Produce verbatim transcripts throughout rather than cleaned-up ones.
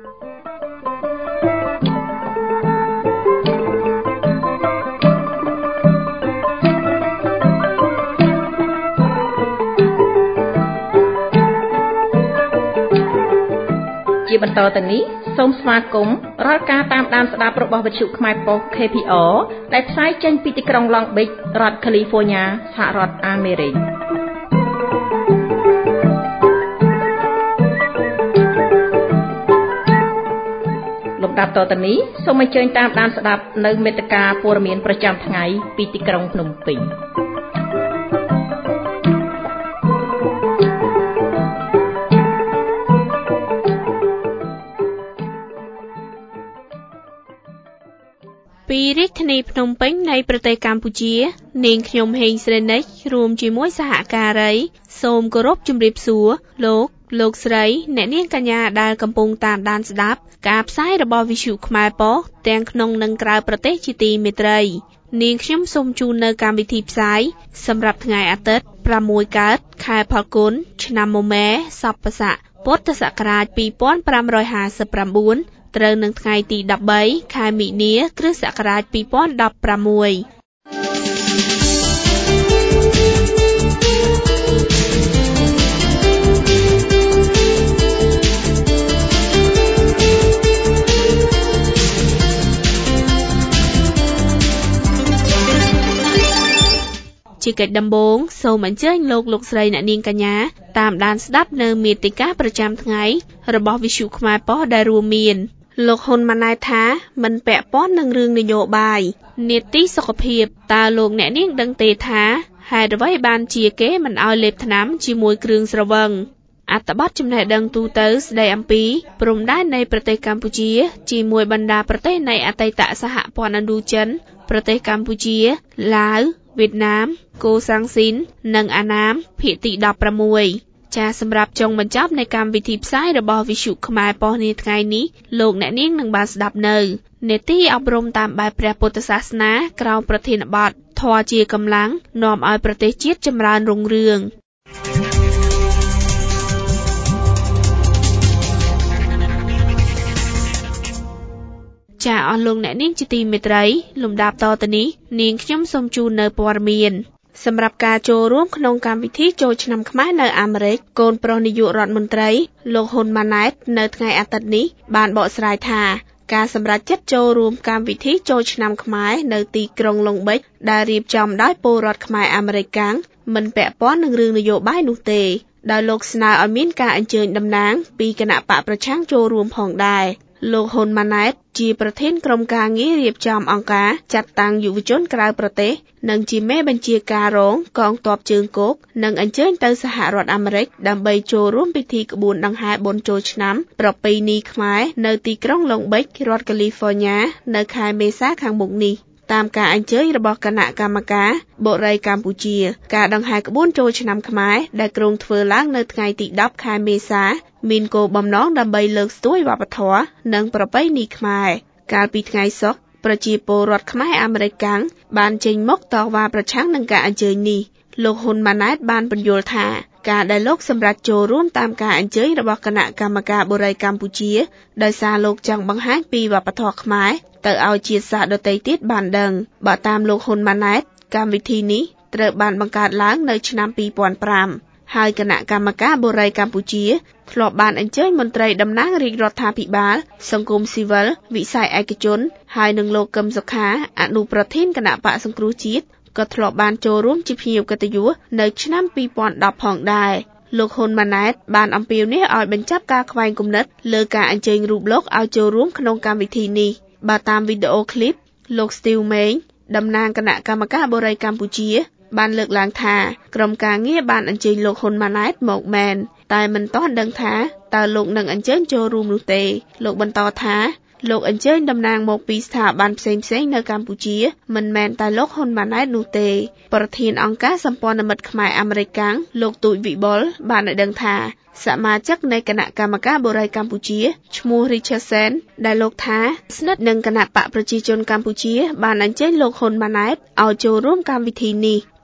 ជាបន្តទៅនេះសូមស្វាគមន៍រាល់ការតាមដានស្ដាប់របស់វិទ្យុខ្មែរប៉ុស្តិ៍ K P R ដែលផ្សាយចេញពីទីក្រុង Long Beach រដ្ឋ California សហរដ្ឋអាមេរិកលំដាប់តទៅនេះសូមអញ្ជើញតាមដានស្ដាប់នៅមេត្តាព័ត៌មានប្រចាំថ្ងៃពីទីក្រុងភ្នំពេញពីរាជធានីភ្នំពេញនៃប្រទេសកម្ពុជានាងខ្ញុំហេងស្រីនិចរួមជាមួយសហការីសូមគោរពជម្រាបសួរលោកលោកស្រីអ្នកនាងកញ្ញាដែលកំពុងតាមដានស្ដាប់ការផ្សាយរបស់វិទ្យុខ្មែរប៉ុស្តិ៍ទាំងក្នុងនិងក្រៅប្រទេសជាទីមេត្រីនាងខ្ញុំសូមជូននៅកម្មវិធីផ្សាយសម្រាប់ថ្ងៃអាទិត្យប្រាំមួយកើតខែផល្គុនឆ្នាំមមែសប្បស័កពុទ្ធសករាជពីរពាន់ប្រាំរយហាសិបប្រាំបួនត្រូវនឹងថ្ងៃទីដប់បីខែមិនិនាគ្រិស្តសករាជពីរពាន់ដប់ប្រាំមួយជាកិច្ចដំបូងសូមអញ្ជើញលោកលោកស្រីអ្នកនាងកញ្ញាតាមដានស្ដាប់នៅមាតិកាប្រចាំថ្ងៃរបស់វិទ្យុខ្មែរប៉ុស្តិ៍ដែលរួមមានលោកហ៊ុនម៉ាណែតថាមិនពាក់ព័ន្ធនឹងរឿងនយោបាយនីតិសុខភាពតើលោកអ្នកនាងដឹងទេថាហេតុអ្វីបានជាគេមិនឲ្យលេបថ្នាំជាមួយគ្រឿងស្រវឹងអត្ថបទចំណេះដឹងទូទៅស្ដីអំពីព្រំដែននៃប្រទេសកម្ពុជាជាមួយបណ្ដាប្រទេសនៃអតីតសហព័ន្ធឥណ្ឌូចិនប្រទេសកម្ពុជាឡាវវៀតណាមកូសាំងស៊ីននិងអាណាមភាគទីដប់ប្រាំមួយចាសសម្រាប់ចុងបញ្ចប់នៃកម្មវិធីផ្សាយរបស់វិទ្យុខ្មែរប៉ុស្តិ៍នាថ្ងៃនេះលោកអ្នកនាងនឹងបានស្ដាប់នៅនេតិអប់រំតាមបែបព្រះពុទ្ធសាសនាក្រោមប្រធានបទធម៌ជាកម្លាំងនាំឲ្យប្រទេសជាតិចម្រើនរុងរឿងចាអស់លោកអ្នកនាងជាទីមេត្រីលំដាប់តទៅនេះនាងខ្ញុំសូមជូននៅព័ត៌មានសម្រាប់ការចូលរួមក្នុងកម្មវិធីចូលឆ្នាំខ្មែរនៅអាមេរិកកូនប្រុសនាយករដ្ឋមន្ត្រីលោកហ៊ុនម៉ាណែតនៅថ្ងៃអាទិត្យនេះបានបកស្រាយថាការសម្រេចចិត្តចូលរួមកម្មវិធីចូលឆ្នាំខ្មែរនៅទីក្រុងឡុងបិចដែលរៀបចំដោយពលរដ្ឋខ្មែរអាមេរិកកាំងមិនពាក់ព័ន្ធនឹងរឿងនយោបាយនោះទេដោយលោកស្នើឲ្យមានការអញ្ជើញតំណាងពីគណៈបកប្រឆាំងចូលរួមផងដែរលោកហ៊ុនម៉ាណែតជាប្រធានក្រុមការងាររៀបចំអង្គការចាត់តាំងយុវជនក្រៅប្រទេសនិងជាមេបញ្ជាការរងកងទ័ពជើងគោកនិងអញ្ជើញទៅសហរដ្ឋអាមេរិកដើម្បីចូលរួមពិធីក្បួនដង្ហែបុណ្យចូលឆ្នាំប្រពៃណីខ្មែរនៅទីក្រុងឡុងបិចរដ្ឋកាលីហ្វ័រញ៉ានៅខែមេសាខាងមុខនេះតាមការអញ្ជើញរបស់គណៈកម្មការបុរីកម្ពុជាការដង្ហែក្បួនចូលឆ្នាំខ្មែរដែលគ្រោងធ្វើឡើងនៅថ្ងៃទីដប់ខែមេសាមានគោលបំណងដើម្បីលើកស្ទួយវប្បធម៌និងប្រពៃណីខ្មែរកាលពីថ្ងៃសុក្រប្រជាពលរដ្ឋខ្មែរអាមេរិកកាំងបានចេញមុខតវ៉ាប្រឆាំងនឹងការអញ្ជើញនេះលោកហ៊ុនម៉ាណែតបានបញ្យល់ថាការដែលលោកសម្រេចចូលរួមតាមការអញ្ជើញរបស់គណៈកម្មការបុរីកម្ពុជាដោយសារលោកចង់បង្ហាញពីវប្បធម៌ខ្មែរទៅឲ្យជាតិសាសន៍ដទៃទៀតបានដឹងបើតាមលោកហ៊ុនម៉ាណែតកម្មវិធីនេះត្រូវបានបង្កើតឡើងនៅឆ្នាំពីរពាន់ប្រាំហើយគណៈកម្មការបុរីកម្ពុជាធ្លាប់បានអញ្ជើញមន្ត្រីតំណាងរាជរដ្ឋាភិបាលសង្គមស៊ីវិលវិស័យឯកជនហើយនិងលោកកឹមសុខាអនុប្រធានគណៈបកសង្គ្រោះជាតិក៏ធ្លាប់បានចូលរួមជាភ្ញៀវកិត្តិយសនៅឆ្នាំពីរពាន់ដប់ផងដែរលោកហ៊ុនម៉ាណែតបានអំពាវនាវឲ្យបញ្ចប់ការខ្វែងគំនិតលើការអញ្ជើញរូបលោកឲ្យចូលរួមក្នុងកម្មវិធីនេះបើតាមវីដេអូឃ្លីបលោក Steve Main តំណាងគណៈកម្មការបុរីកម្ពុជាបានលើកឡើងថាក្រុមការងារបានអញ្ជើញលោកហ៊ុនម៉ាណែតមកមែនតែមិនទាន់ដឹងថាតើលោកនឹងអញ្ជើញចូលរួមនោះទេលោកបន្តថាលោកអញ្ជើញតំណាងមកពីស្ថាប័នផ្សេងៗនៅកម្ពុជាមិនមែនតែលោកហ៊ុនម៉ាណែតនោះទេប្រធានអង្គការសម្ព័ន្ធមិត្តខ្មែរអាមេរិកកាំងលោកទូចវិបុលបានឲ្យដឹងថាសមាជិកនៃគណៈកម្មការបុរីកម្ពុជាឈ្មោះ Richardson ដែលលោកថាស្និទ្ធនឹងគណៈបកប្រជាជនកម្ពុជាបានអញ្ជើញលោកហ៊ុនម៉ាណែតឲ្យចូលរួមកម្មវិធីនេះ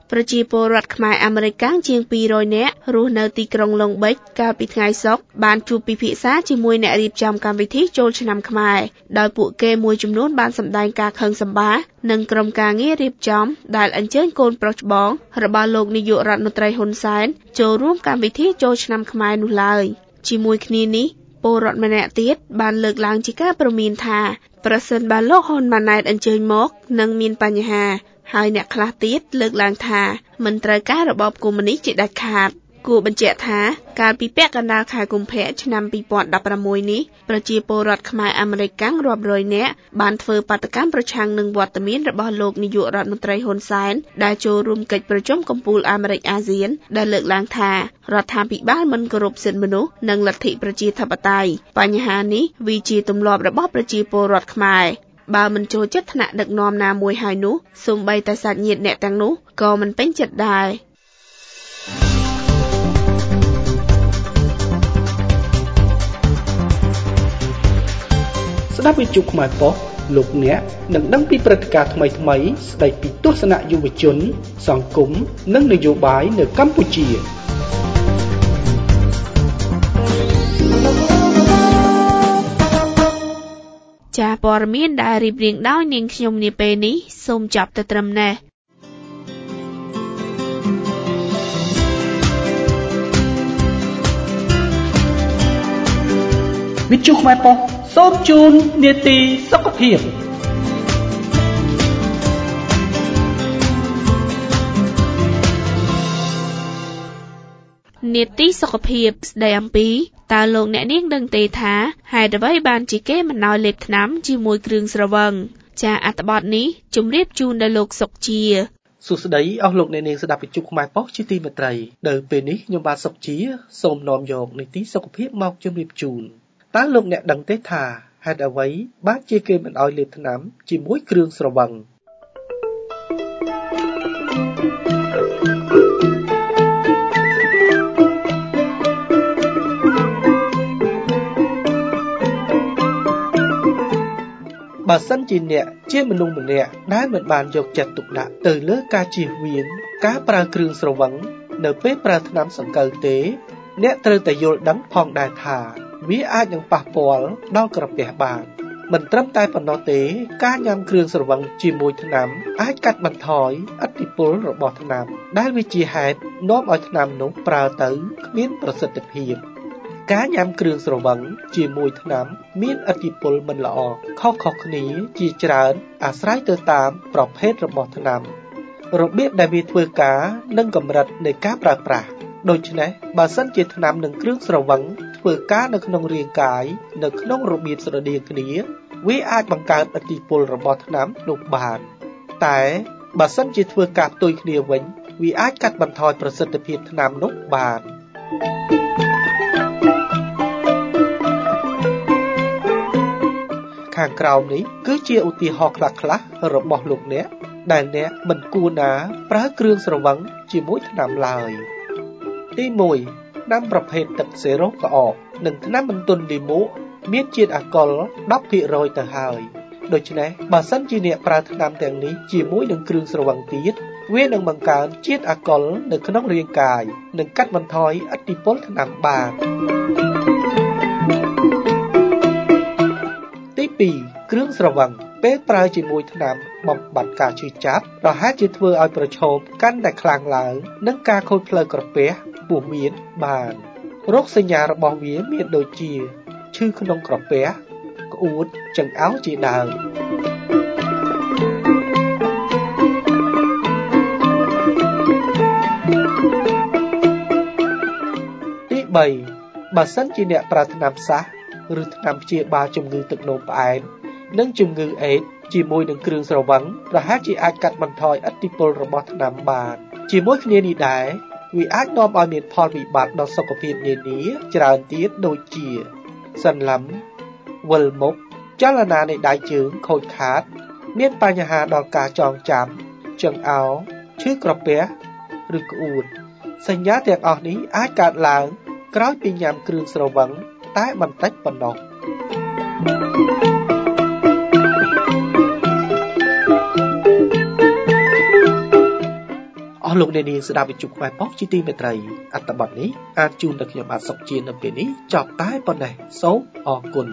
ប្រជាពលរដ្ឋខ្មែរអាមេរិកកាំងជាងពីររយនាក់រស់នៅទីក្រុងឡុងបិចកាលពីថ្ងៃសុក្របានជួបពិភាក្សាជាមួយអ្នករៀបចំកម្មវិធីចូលឆ្នាំខ្មែរដោយពួកគេមួយចំនួនបានសម្ដែងការខឹងសម្បារនិងក្រុមការងាររៀបចំដែលអញ្ជើញកូនប្រុសច្បងរបស់លោកនាយករដ្ឋមន្ត្រីហ៊ុនសែនចូលរួមកម្មវិធីចូលឆ្នាំខ្មែរនោះឡើយជាមួយគ្នានេះពលរដ្ឋម្នាក់ទៀតបានលើកឡើងជាការព្រមានថាប្រសិនបើលោកហ៊ុនម៉ាណែតអញ្ជើញមកនឹងមានបញ្ហាហើយអ្នកខ្លះទៀតលើកឡើងថាមិនត្រូវការរបបកុម្មុយនីសជាដាច់ខាតគួរបញ្ជាក់ថាកាលពីពាក់កណ្ដាលខែកុម្ភៈឆ្នាំពីរពាន់ដប់ប្រាំមួយនេះប្រជាពលរដ្ឋខ្មែរអាមេរិកកាំងរាប់រយនាក់បានធ្វើបាតកម្មប្រឆាំងនឹងវត្តមានរបស់លោកនាយករដ្ឋមន្ត្រីហ៊ុនសែនដែលចូលរួមកិច្ចប្រជុំកំពូលអាមេរិកអាស៊ានដែលលើកឡើងថារដ្ឋាភិបាលមិនគោរពសិទ្ធិមនុស្សនិងលទ្ធិប្រជាធិបតេយ្យបញ្ហានេះវាជាទម្លាប់របស់ប្រជាពលរដ្ឋខ្មែរបើមិនចូលចិត្តថ្នាក់ដឹកនាំណាមួយហើយនោះសូម្បីតែសាច់ញាតិអ្នកទាំងនោះក៏មិនពេញចិត្តដែរស្ដាប់វិទ្យុខ្មែរប៉ុស្តិ៍លោកអ្នកនឹងដឹងពីព្រឹត្តិការណ៍ថ្មីៗស្ដីពីទស្សនៈយុវជនសង្គមនិងនយោបាយនៅកម្ពុជាចាព័ត៌មានដែលរៀបរៀងដោយនាងខ្ញុំនាពេលនេះសូមចាប់តែត្រឹមនេះវិទ្យុខ្មែរប៉ុស្តិ៍សូមជូននាទីសុខភាពនាទីសុខភាពស្ដីអំពីតើលោកអ្នកនាងដឹងទេថាហេតុអ្វីបានជាគេមិនឲ្យលេបថ្នាំជាមួយគ្រឿងស្រវឹងចាអត្ថបទនេះជម្រាបជូនដល់លោកសុកជាសួស្ដីអស់លោកអ្នកនាងស្ដាប់វិទ្យុខ្មែរប៉ុស្តិ៍ជាទីមេត្រីនៅពេលនេះខ្ញុំបាទសុកជាសូមនាំយកនីតិសុខភាពមកជម្រាបជូនតើលោកអ្នកដឹងទេថាហេតុអ្វីបានជាគេមិនឲ្យលេបថ្នាំជាមួយគ្រឿងស្រវឹងបើសិនជាអ្នកជាមនុស្សម្នាក់ដែលមិនបានយកចិត្តទុកដាក់ទៅលើការជៀសវាងការប្រើគ្រឿងស្រវឹងនៅពេលប្រើថ្នាំសង្កូវទេអ្នកត្រូវតែយល់ដឹងផងដែរថាវាអាចនឹងប៉ះពាល់ដល់ក្រពះបានមិនត្រឹមតែប៉ុណ្ណោះទេការញ៉ាំគ្រឿងស្រវឹងជាមួយថ្នាំអាចកាត់បន្ថយឥទ្ធិពលរបស់ថ្នាំដែលវាជាហេតុនាំឲ្យថ្នាំនោះប្រើទៅគ្មានប្រសិទ្ធភាពការញ៉ាំគ្រឿងស្រវឹងជាមួយថ្នាំមានឥទ្ធិពលមិនល្អខុសៗគ្នាជាច្រើនអាស្រ័យទៅតាមប្រភេទរបស់ថ្នាំរបៀបដែលវាធ្វើការនិងកម្រិតនៃការប្រើប្រាស់ដូច្នេះបើសិនជាថ្នាំនិងគ្រឿងស្រវឹងធ្វើការនៅក្នុងរាងកាយនៅក្នុងរបៀបស្រដៀងគ្នាវាអាចបង្កើតឥទ្ធិពលរបស់ថ្នាំនោះបានតែបើសិនជាធ្វើការផ្ទុយគ្នាវិញវាអាចកាត់បន្ថយប្រសិទ្ធភាពថ្នាំនោះបានខាងក្រោមនេះគឺជាឧទាហរណ៍ខ្លះៗរបស់លោកអ្នកដែលអ្នកមិនគួរណាប្រើគ្រឿងស្រវឹងជាមួយថ្នាំឡើយទីមួយថ្នាំប្រភេទទឹកសេរ៉ូក្អកនិងថ្នាំបន្ទន់លីម៉ូមានជាតិអាល់កុល ដប់ភាគរយ ទៅហើយដូច្នេះបើសិនជាអ្នកប្រើថ្នាំទាំងនេះជាមួយនឹងគ្រឿងស្រវឹងទៀតវានឹងបង្កើនជាតិអាល់កុលនៅក្នុងរាងកាយនិងកាត់បន្ថយឥទ្ធិពលថ្នាំបានទីពីរគ្រឿងស្រវឹងពេលប្រើជាមួយថ្នាំបំបាត់ការឈឺចាប់ប្រហែលជាធ្វើឲ្យប្រឈមកាន់តែខ្លាំងឡើងនិងការខូចផ្លូវក្រពះពោះមានបានរោគសញ្ញារបស់វាមានដូចជាឈឺក្នុងក្រពះក្អួតចង្អោរជាដើមទីបីបើសិនជាអ្នកប្រើថ្នាំផ្សះឬថ្នាំព្យាបាលជំងឺទឹកនោមផ្អែមនិងជំងឺអេដស៍ជាមួយនឹងគ្រឿងស្រវឹងប្រហែលជាអាចកាត់បន្ថយឥទ្ធិពលរបស់ថ្នាំបានជាមួយគ្នានេះដែរវាអាចនាំឲ្យមានផលវិបាកដល់សុខភាពនានាច្រើនទៀតដូចជាសន្លឹមវិលមុខចលនានៃដៃជើងខូចខាតមានបញ្ហាដល់ការចងចាំចង្អោរឈឺក្រពះឬក្អួតសញ្ញាទាំងអស់នេះអាចកើតឡើងក្រោយពីញ៉ាំគ្រឿងស្រវឹងតែបន្តិចប៉ុណ្ណោះអលោកអ្នកនាងស្ដាប់វិទ្យុខ្មែរប៉ុស្តិ៍ជាទីមេត្រីអត្ថបទនេះអាចជូនដល់ខ្ញុំបាទសុកជានៅពេលនេះចប់តែប៉ុណ្ណេះសូមអរគុណ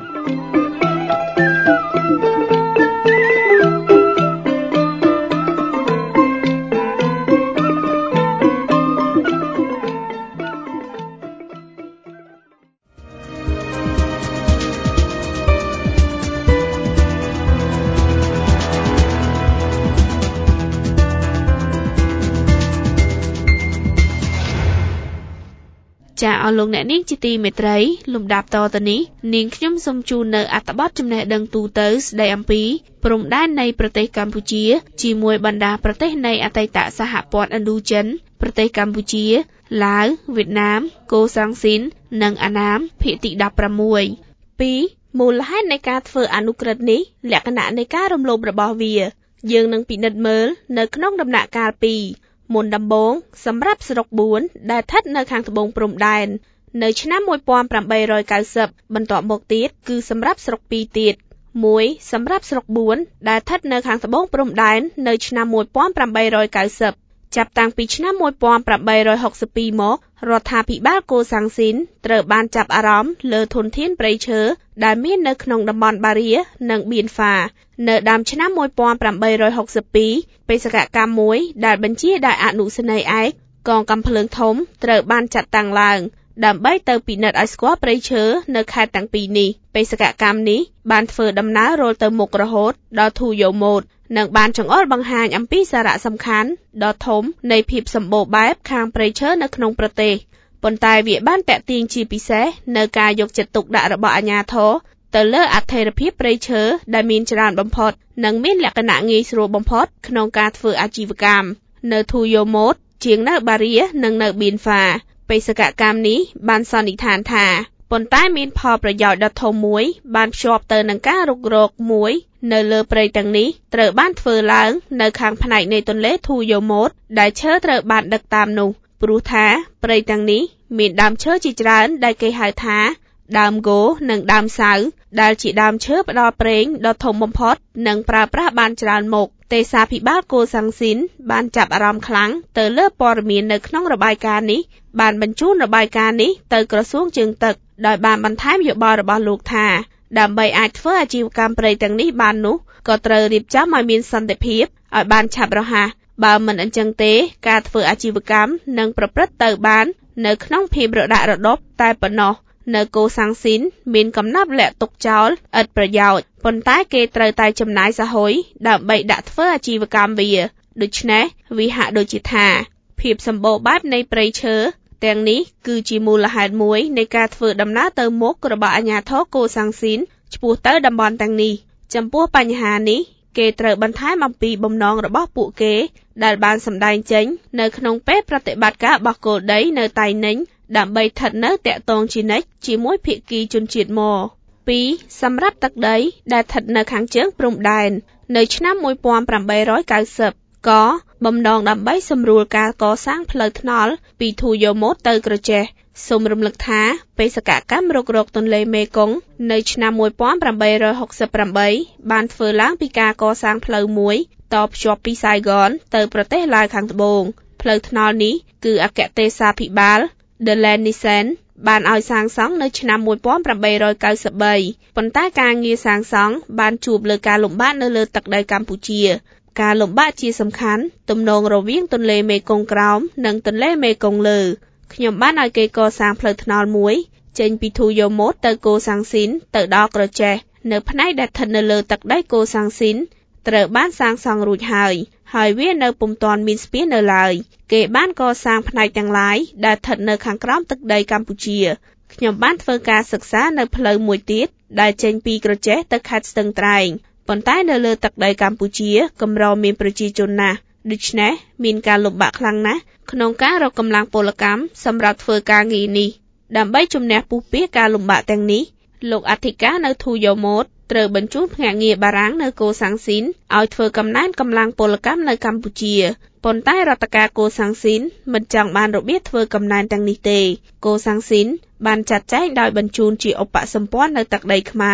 ចាអស់លោកអ្នកនាងជាទីមេត្រីលំដាប់តទៅនេះនាងខ្ញុំសូមជូននៅអត្ថបទចំណេះដឹងទូទៅស្ដីអំពីព្រំដែននៃប្រទេសកម្ពុជាជាមួយបណ្ដាប្រទេសនៃអតីតសហព័ន្ធឥណ្ឌូចិនប្រទេសកម្ពុជាឡាវវៀតណាមកូសាំងស៊ីននិងអាណាមភាគទីដប់ប្រាំមួយ ពីរមូលហេតុនៃការធ្វើអនុក្រឹត្យនេះលក្ខណៈនៃការរំលោភរបស់វាយើងនឹងពិនិត្យមើលនៅក្នុងដំណាក់កាលពីរមុនដំបូងសម្រាប់ស្រុកបួនដែលស្ថិតនៅខាងត្បូងព្រំដែននៅឆ្នាំmột nghìn tám trăm chín mươiបន្ទាប់មកទៀតគឺសម្រាប់ស្រុកពីរទៀតមួយសម្រាប់ស្រុកបួនដែលស្ថិតនៅខាងត្បូងព្រំដែននៅឆ្នាំmột nghìn tám trăm chín mươiចាប់តាំងពីឆ្នាំmột nghìn tám trăm sáu mươi twoមករដ្ឋាភិបាលកូសាំងស៊ីនត្រូវបានចាប់អារម្មណ៍លើធនធានព្រៃឈើដែលមាននៅក្នុងតំបន់បារានិងបៀនហ្វានៅដើមឆ្នាំmột nghìn tám trăm sáu mươi twoបេសកកម្មមួយដែលបញ្ជាដោយអនុសេនីយ៍ឯកកងកាំភ្លើងធំត្រូវបានចាត់តាំងឡើងដើម្បីទៅពិនិត្យឲ្យស្គាល់ព្រៃឈើនៅខេត្តទាំងពីរនេះបេសកកម្មនេះបានធ្វើដំណើររលទៅមុខរហូតដល់ធូយ៉ូម៉ូតនិងបានចង្អុលបង្ហាញអំពីសារៈសំខាន់ដ៏ធំនៃភាពសម្បូរបែបខាងព្រៃឈើនៅក្នុងប្រទេសប៉ុន្តែវាបានតាក់ទាញជាពិសេសនៅការយកចិត្តទុកដាក់របស់អាជ្ញាធរទៅលើអថិរភាពព្រៃឈើដែលមានច្រើនបំផុតនិងមានលក្ខណៈងាយស្រួលបំផុតក្នុងការធ្វើអាជីវកម្មនៅធូយ៉ូម៉ូតជាងនៅបារានិងនៅបៀនហ្វាបេសកកម្មនេះបានសន្និដ្ឋានថាប៉ុន្តែមានផលប្រយោជន៍ដ៏ធំមួយបានភ្ជាប់ទៅនឹងការរុករកមួយនៅលើព្រៃទាំងនេះត្រូវបានធ្វើឡើងនៅខាងផ្នែកនៃទន្លេធូយ៉ូម៉ូតដែលឈើត្រូវបានដឹកតាមនោះព្រោះថាព្រៃទាំងនេះមានដើមឈើជាច្រើនដែលគេហៅថាដើមគោនិងដើមសៅដែលជាដើមឈើផ្ដល់ប្រេងដ៏ធំបំផុតនិងប្រើប្រាស់បានច្រើនមុខទេសាភិបាលកូសាំងស៊ីនបានចាប់អារម្មណ៍ខ្លាំងទៅលើព័ត៌មាននៅក្នុងរបាយការណ៍នេះបានបញ្ជូនរបាយការណ៍នេះទៅក្រសួងជើងទឹកដោយបានបន្ថែមយោបល់របស់លោកថាដើម្បីអាចធ្វើអាជីវកម្មព្រៃទាំងនេះបាននោះក៏ត្រូវរៀបចំឲ្យមានសន្តិភាពឲ្យបានឆាប់រហ័សបើមិនអញ្ចឹងទេការធ្វើអាជីវកម្មនឹងប្រព្រឹត្តទៅបាននៅក្នុងភាពរដាក់រដប់តែប៉ុណ្ណោះនៅកូសាំងស៊ីនមានកំណត់លាក់ទុកចោលឥតប្រយោជន៍ប៉ុន្តែគេត្រូវតែចំណាយសហុយដើម្បីដាក់ធ្វើអាជីវកម្មវាដូច្នេះវាហាក់ដូចជាថាភាពសម្បូរបែបនៃព្រៃឈើទាំងនេះគឺជាមូលហេតុមួយនៃការធ្វើដំណើរទៅមុខរបស់អាជ្ញាធរកូសាំងស៊ីនឆ្ពោះទៅតំបន់ទាំងនេះចំពោះបញ្ហានេះគេត្រូវបន្ថែមអំពីបំណងរបស់ពួកគេដែលបានសម្ដែងចេញនៅក្នុងពេលប្រតិបត្តិការបោះគោដីនៅតៃninhដើម្បីស្ថិតនៅតាក់ទងជានិច្ចជាមួយភាគីជនជាតិម៉ូពីរសម្រាប់ទឹកដីដែលស្ថិតនៅខាងជើងព្រំដែននៅឆ្នាំmột nghìn tám trăm chín mươiកបំណងដើម្បីសម្រួលការកសាងផ្លូវថ្នល់ពីធូយ៉ូម៉ូតទៅក្រចេះសូមរំលឹកថាបេសកកម្មរុករកទន្លេមេគង្គនៅឆ្នាំmột nghìn tám trăm sáu mươi eightបានធ្វើឡើងពីការកសាងផ្លូវមួយតភ្ជាប់ពីសាយហ្គនទៅប្រទេសឡាវខាងត្បូងផ្លូវថ្នល់នេះគឺអគ្គទេសាភិបាល De Lenisen បានឲ្យសាងសង់នៅឆ្នាំmột nghìn tám trăm chín mươi threeប៉ុន្តែការងារសាងសង់បានជួបលើការលំបាកនៅលើទឹកដីកម្ពុជាការលំបាកជាសំខាន់ទំនងរវាងទន្លេមេគង្គក្រោមនិងទន្លេមេគង្គលើខ្ញុំបានឲ្យគេកសាងផ្លូវថ្នល់មួយចេញពីធូយ៉ូម៉ូតទៅកូសាំងស៊ីនទៅដល់ក្រចេះនៅផ្នែកដែលស្ថិតនៅលើទឹកដីកូសាំងស៊ីនត្រូវបានសាងសង់រួចហើយហើយវានៅពុំទាន់មានស្ពាននៅឡើយគេបានកសាងផ្នែកទាំងឡាយដែលស្ថិតនៅខាងក្រោមទឹកដីកម្ពុជាខ្ញុំបានធ្វើការសិក្សានៅផ្លូវមួយទៀតដែលចេញពីក្រចេះទៅខេត្តស្ទឹងត្រែងប៉ុន្តែនៅលើទឹកដីកម្ពុជាកម្រមានប្រជាជនណាស់ដូច្នេះមានការលំបាកខ្លាំងណាស់ក្នុងការរកកម្លាំងពលកម្មសម្រាប់ធ្វើការងារនេះដើម្បីជំនះពុះពៀការលំបាកទាំងនេះលោកអធិការនៅធូយ៉ូម៉ូតត្រូវបញ្ជូនភ្នាក់ងារបារាំងនៅកូសាំងស៊ីនឲ្យធ្វើកំណែនកម្លាំងពលកម្មនៅកម្ពុជាប៉ុន្តែរដ្ឋការកូសាំងស៊ីនមិនចង់បានរបៀបធ្វើកំណែនទាំងនេះទេកូសាំងស៊ីនបានចាត់ចែងដោយបញ្ជូនជាឧបសម្ព័ន្ធនៅទឹកដីខ្មែរ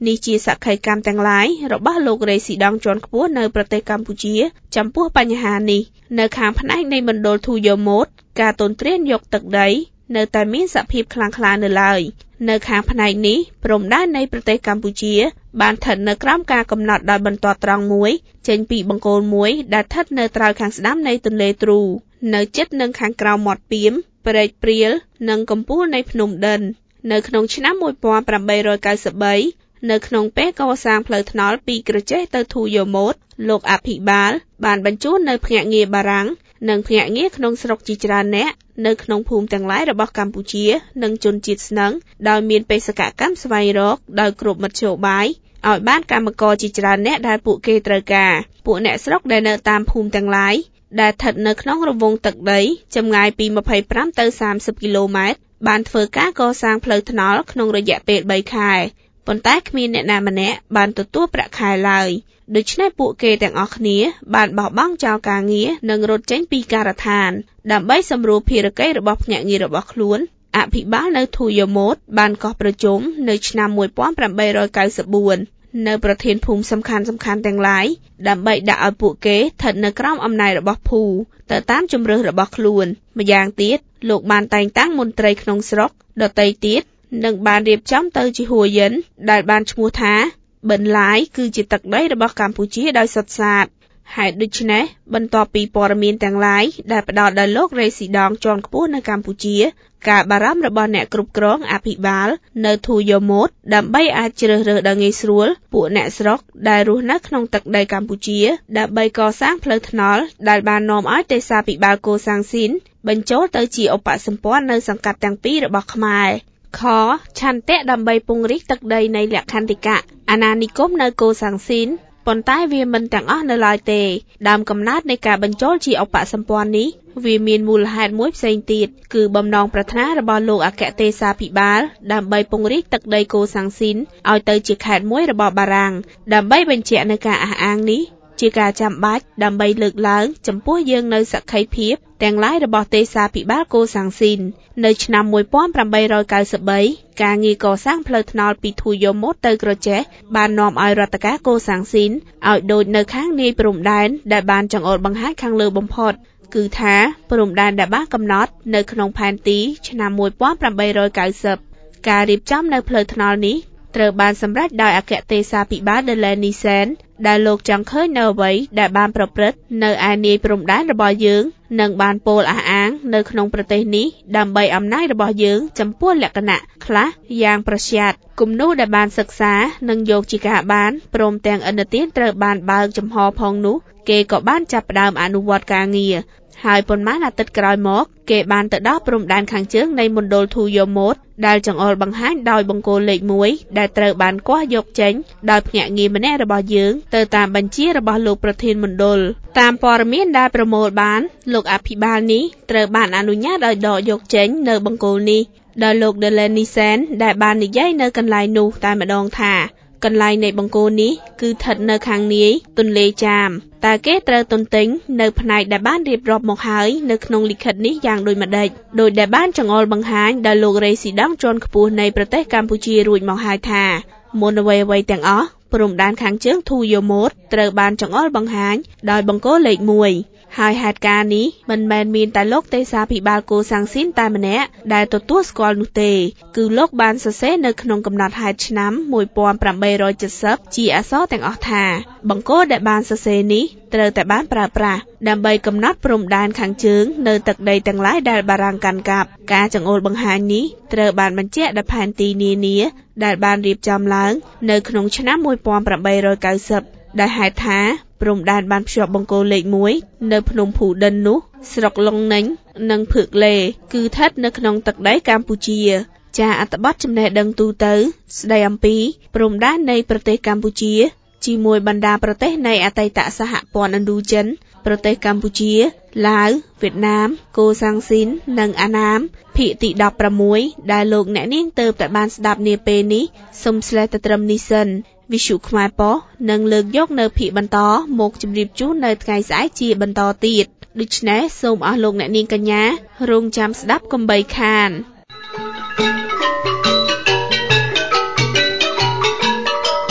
នេះជាសក្ខីកម្មទាំងឡាយរបស់លោករេស៊ីដង់ជាន់ខ្ពស់នៅប្រទេសកម្ពុជាចំពោះបញ្ហានេះនៅខាងផ្នែកនៃមណ្ឌលធូយោម៉ូតការទន្ទ្រានយកទឹកដីនៅតែមានសភាពខ្លាំងក្លានៅឡើយនៅខាងផ្នែកនេះព្រំដែននៃប្រទេសកម្ពុជាបានស្ថិតនៅក្រោមការកំណត់ដោយបន្ទាត់ត្រង់មួយចេញពីបង្គោលមួយដែលស្ថិតនៅត្រើយខាងស្ដាំនៃទន្លេទ្រូនៅជិតនឹងខាងក្រោមមាត់ពាមព្រែកព្រាលនិងកំពូលនៃភ្នំដិននៅក្នុងឆ្នាំmột nghìn tám trăm chín mươi baនៅក្នុងពេលកសាងផ្លូវថ្នល់ពីក្រចេះទៅធូយោម៉ូតលោកអភិបាលបានបញ្ជូននៅភ្នាក់ងារបារាំងនិងភ្នាក់ងារក្នុងស្រុកជាច្រើនអ្នកនៅក្នុងភូមិទាំងឡាយរបស់កម្ពុជានិងជនជាតិស្នឹងដោយមានបេសកកម្មស្វែងរកដោយគ្រប់មធ្យោបាយឲ្យបានកម្មករជាច្រើនអ្នកដែលពួកគេត្រូវការពួកអ្នកស្រុកដែលនៅតាមភូមិទាំងឡាយដែលស្ថិតនៅក្នុងរង្វង់ទឹកដីចម្ងាយពីยี่สิบห้าទៅสามสิบគីឡូម៉ែត្របានធ្វើការកសាងផ្លូវថ្នល់ក្នុងរយៈពេលបីខែប៉ុន្តែគ្មានអ្នកណាម្នាក់បានទទួលប្រាក់ខែឡើយដូច្នេះពួកគេទាំងអស់គ្នាបានបោះបង់ចោលការងារនិងរត់ចេញពីការដ្ឋានដើម្បីសម្រួលភារកិច្ចរបស់ភ្នាក់ងាររបស់ខ្លួនអភិបាលនៅធូយោម៉ូតបានកោះប្រជុំនៅឆ្នាំmột nghìn tám trăm chín mươi bốnនៅប្រធានភូមិសំខាន់សំខាន់ទាំងឡាយដើម្បីដាក់ឲ្យពួកគេស្ថិតនៅក្រោមអំណាចរបស់ភូទៅតាមជំរឿសរបស់ខ្លួនម្យ៉ាងទៀតលោកបានតែងតាំងមន្ត្រីក្នុងស្រុកដទៃទៀតនិងបានរៀបចំទៅជាហួយិនដែលបានឈ្មោះថាបិនឡាយគឺជាទឹកដីរបស់កម្ពុជាដោយសុទ្ធសាធហេតុដូច្នេះបន្ទាប់ពីព័ត៌មានទាំងឡាយដែលផ្ដោតដល់លោករេស៊ីដង់ជាន់ខ្ពស់នៅកម្ពុជាការបារម្ភរបស់អ្នកគ្រប់គ្រងអភិបាលនៅធូយោម៉ូតដើម្បីអាចជ្រើសរើសដល់ងាយស្រួលពួកអ្នកស្រុកដែលរស់នៅក្នុងទឹកដីកម្ពុជាដើម្បីកសាងផ្លូវថ្នល់ដែលបាននាំឲ្យទេសាភិបាលកូសាំងស៊ីនបញ្ចូលទៅជាឧបសម្ព័ន្ធនៅសង្កាត់ទាំងពីររបស់ខ្មែរខឆន្ទៈដើម្បីពង្រីកទឹកដីនៃលក្ខន្តិកៈអាណានិគមនៅកូសាំងស៊ីនប៉ុន្តែវាមិនទាំងអស់នៅឡើយទេដើមកំណើតនៃការបញ្ចូលជាឧបសម្ព័ន្ធនេះវាមានមូលហេតុមួយផ្សេងទៀតគឺបំណងប្រាថ្នារបស់លោកអគ្គទេសាភិបាលដើម្បីពង្រីកទឹកដីកូសាំងស៊ីនឲ្យទៅជាខេត្តមួយរបស់បារាំងដើម្បីបញ្ជាក់នៅការអះអាងនេះជាការចាំបាច់ដើម្បីលើកឡើងចំពោះយើងនៅសក្ខីភាពទាំងឡាយរបស់ទេសាភិបាលកូសាំងស៊ីននៅឆ្នាំmột nghìn tám trăm chín mươi baការងារកសាងផ្លូវថ្នល់ពីធូយោម៉ូតទៅក្រចេះបាននាំឲ្យរដ្ឋការកូសាំងស៊ីនឲ្យដូចនៅខាងនាយព្រំដែនដែលបានចង្អុលបង្ហាញខាងលើបំផុតគឺថាព្រំដែនដែលបានកំណត់នៅក្នុងផែនទីឆ្នាំmột nghìn tám trăm chín mươiការរៀបចំនៅផ្លូវថ្នល់នេះត្រូវបានសម្រេចដោយអគ្គទេសាភិបាលដេឡេនីសែនដែលលោកចង់ឃើញនៅអ្វីដែលបានប្រព្រឹត្តនៅឯនាយព្រំដែនរបស់យើងនិងបានពោលអះអាងនៅក្នុងប្រទេសនេះដើម្បីអំណាចរបស់យើងចំពោះលក្ខណៈខ្លះយ៉ាងប្រឆាតគំនូរដែលបានសិក្សានិងយកជាការបានព្រមទាំងឥណទានត្រូវបានបើកចំហផងនោះគេក៏បានចាប់ផ្ដើមអនុវត្តការងារហើយប៉ុន្មានអាទិត្យក្រោយមកគេបានទៅដល់ព្រំដែនខាងជើងនៃមណ្ឌលធូយោម៉ូតដែលចង្អុលបង្ហាញដោយបង្គោលលេខមួយដែលត្រូវបានគាស់យកចេញដោយភ្នាក់ងារម្នាក់របស់យើងទៅតាមបញ្ជារបស់លោកប្រធានមណ្ឌលតាមព័ត៌មានដែលប្រមូលបានលោកអភិបាលនេះត្រូវបានអនុញ្ញាតឲ្យដកយកចេញនៅបង្គោលនេះដោយលោកដេឡេនីសែនដែលបាននិយាយនៅកន្លែងនោះតែម្ដងថាកន្លែងនៃបង្គោលនេះគឺស្ថិតនៅខាងនាយទន្លេចាមតើគេត្រូវទន្ទិញនៅផ្នែកដែលបានរៀបរាប់មកហើយនៅក្នុងលិខិតនេះយ៉ាងដូចម្ដេចដោយដែលបានចង្អុលបង្ហាញដល់លោករេស៊ីដង់ជាន់ខ្ពស់នៃប្រទេសកម្ពុជារួចមកហើយថាមុនអ្វីអ្វីទាំងអស់ព្រំដែនខាងជើងធូយោម៉ូតត្រូវបានចង្អុលបង្ហាញដោយបង្គោលលេខមួយហើយហេតុការណ៍នេះមិនមែនមានតែលោកទេសាភិបាលកូសាំងស៊ីនតែម្នាក់ដែលទទួលស្គាល់នោះទេគឺលោកបានសរសេរនៅក្នុងកំណត់ហេតុឆ្នាំmột nghìn tám trăm chín mươiជាអក្សរទាំងអស់ថាបង្គោលដែលបានសរសេរនេះត្រូវតែបានប្រើប្រាស់ដើម្បីកំណត់ព្រំដែនខាងជើងនៅទឹកដីទាំងឡាយដែលបារាំងកាន់កាប់ការចង្អុលបង្ហាញនេះត្រូវបានបញ្ជាក់ដោយផែនទីនានាដែលបានរៀបចំឡើងនៅក្នុងឆ្នាំmột nghìn tám trăm chín mươiដែលហេតុថាព្រំដែនបានភ្ជាប់បង្គោលលេខមួយនៅភ្នំភូដិននោះស្រុកឡុងនិញនិងភឿកលេគឺស្ថិតនៅក្នុងទឹកដីកម្ពុជាចាអត្ថបទចំណេះដឹងទូទៅស្ដីអំពីព្រំដែននៃប្រទេសកម្ពុជាជាមួយបណ្ដាប្រទេសនៃអតីតសហព័ន្ធឥណ្ឌូចិនប្រទេសកម្ពុជាឡាវវៀតណាមកូសាំងស៊ីននិងអាណាមភាគទីដប់ប្រាំមួយដែលលោកអ្នកនាងទើបតែបានស្ដាប់នាពេលនេះសូមស្លេះទៅត្រឹមនេះសិនវិទ្យុខ្មែរប៉ុស្តិ៍នឹងលើកយកនៅភាគបន្តមកជម្រាបជូននៅថ្ងៃស្អែកជាបន្តទៀតដូច្នេះសូមអស់លោកអ្នកនាងកញ្ញារងចាំស្ដាប់កុំបីខាន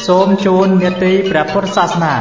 សូមជូននេតិព្រះពុទ្ធសាសនា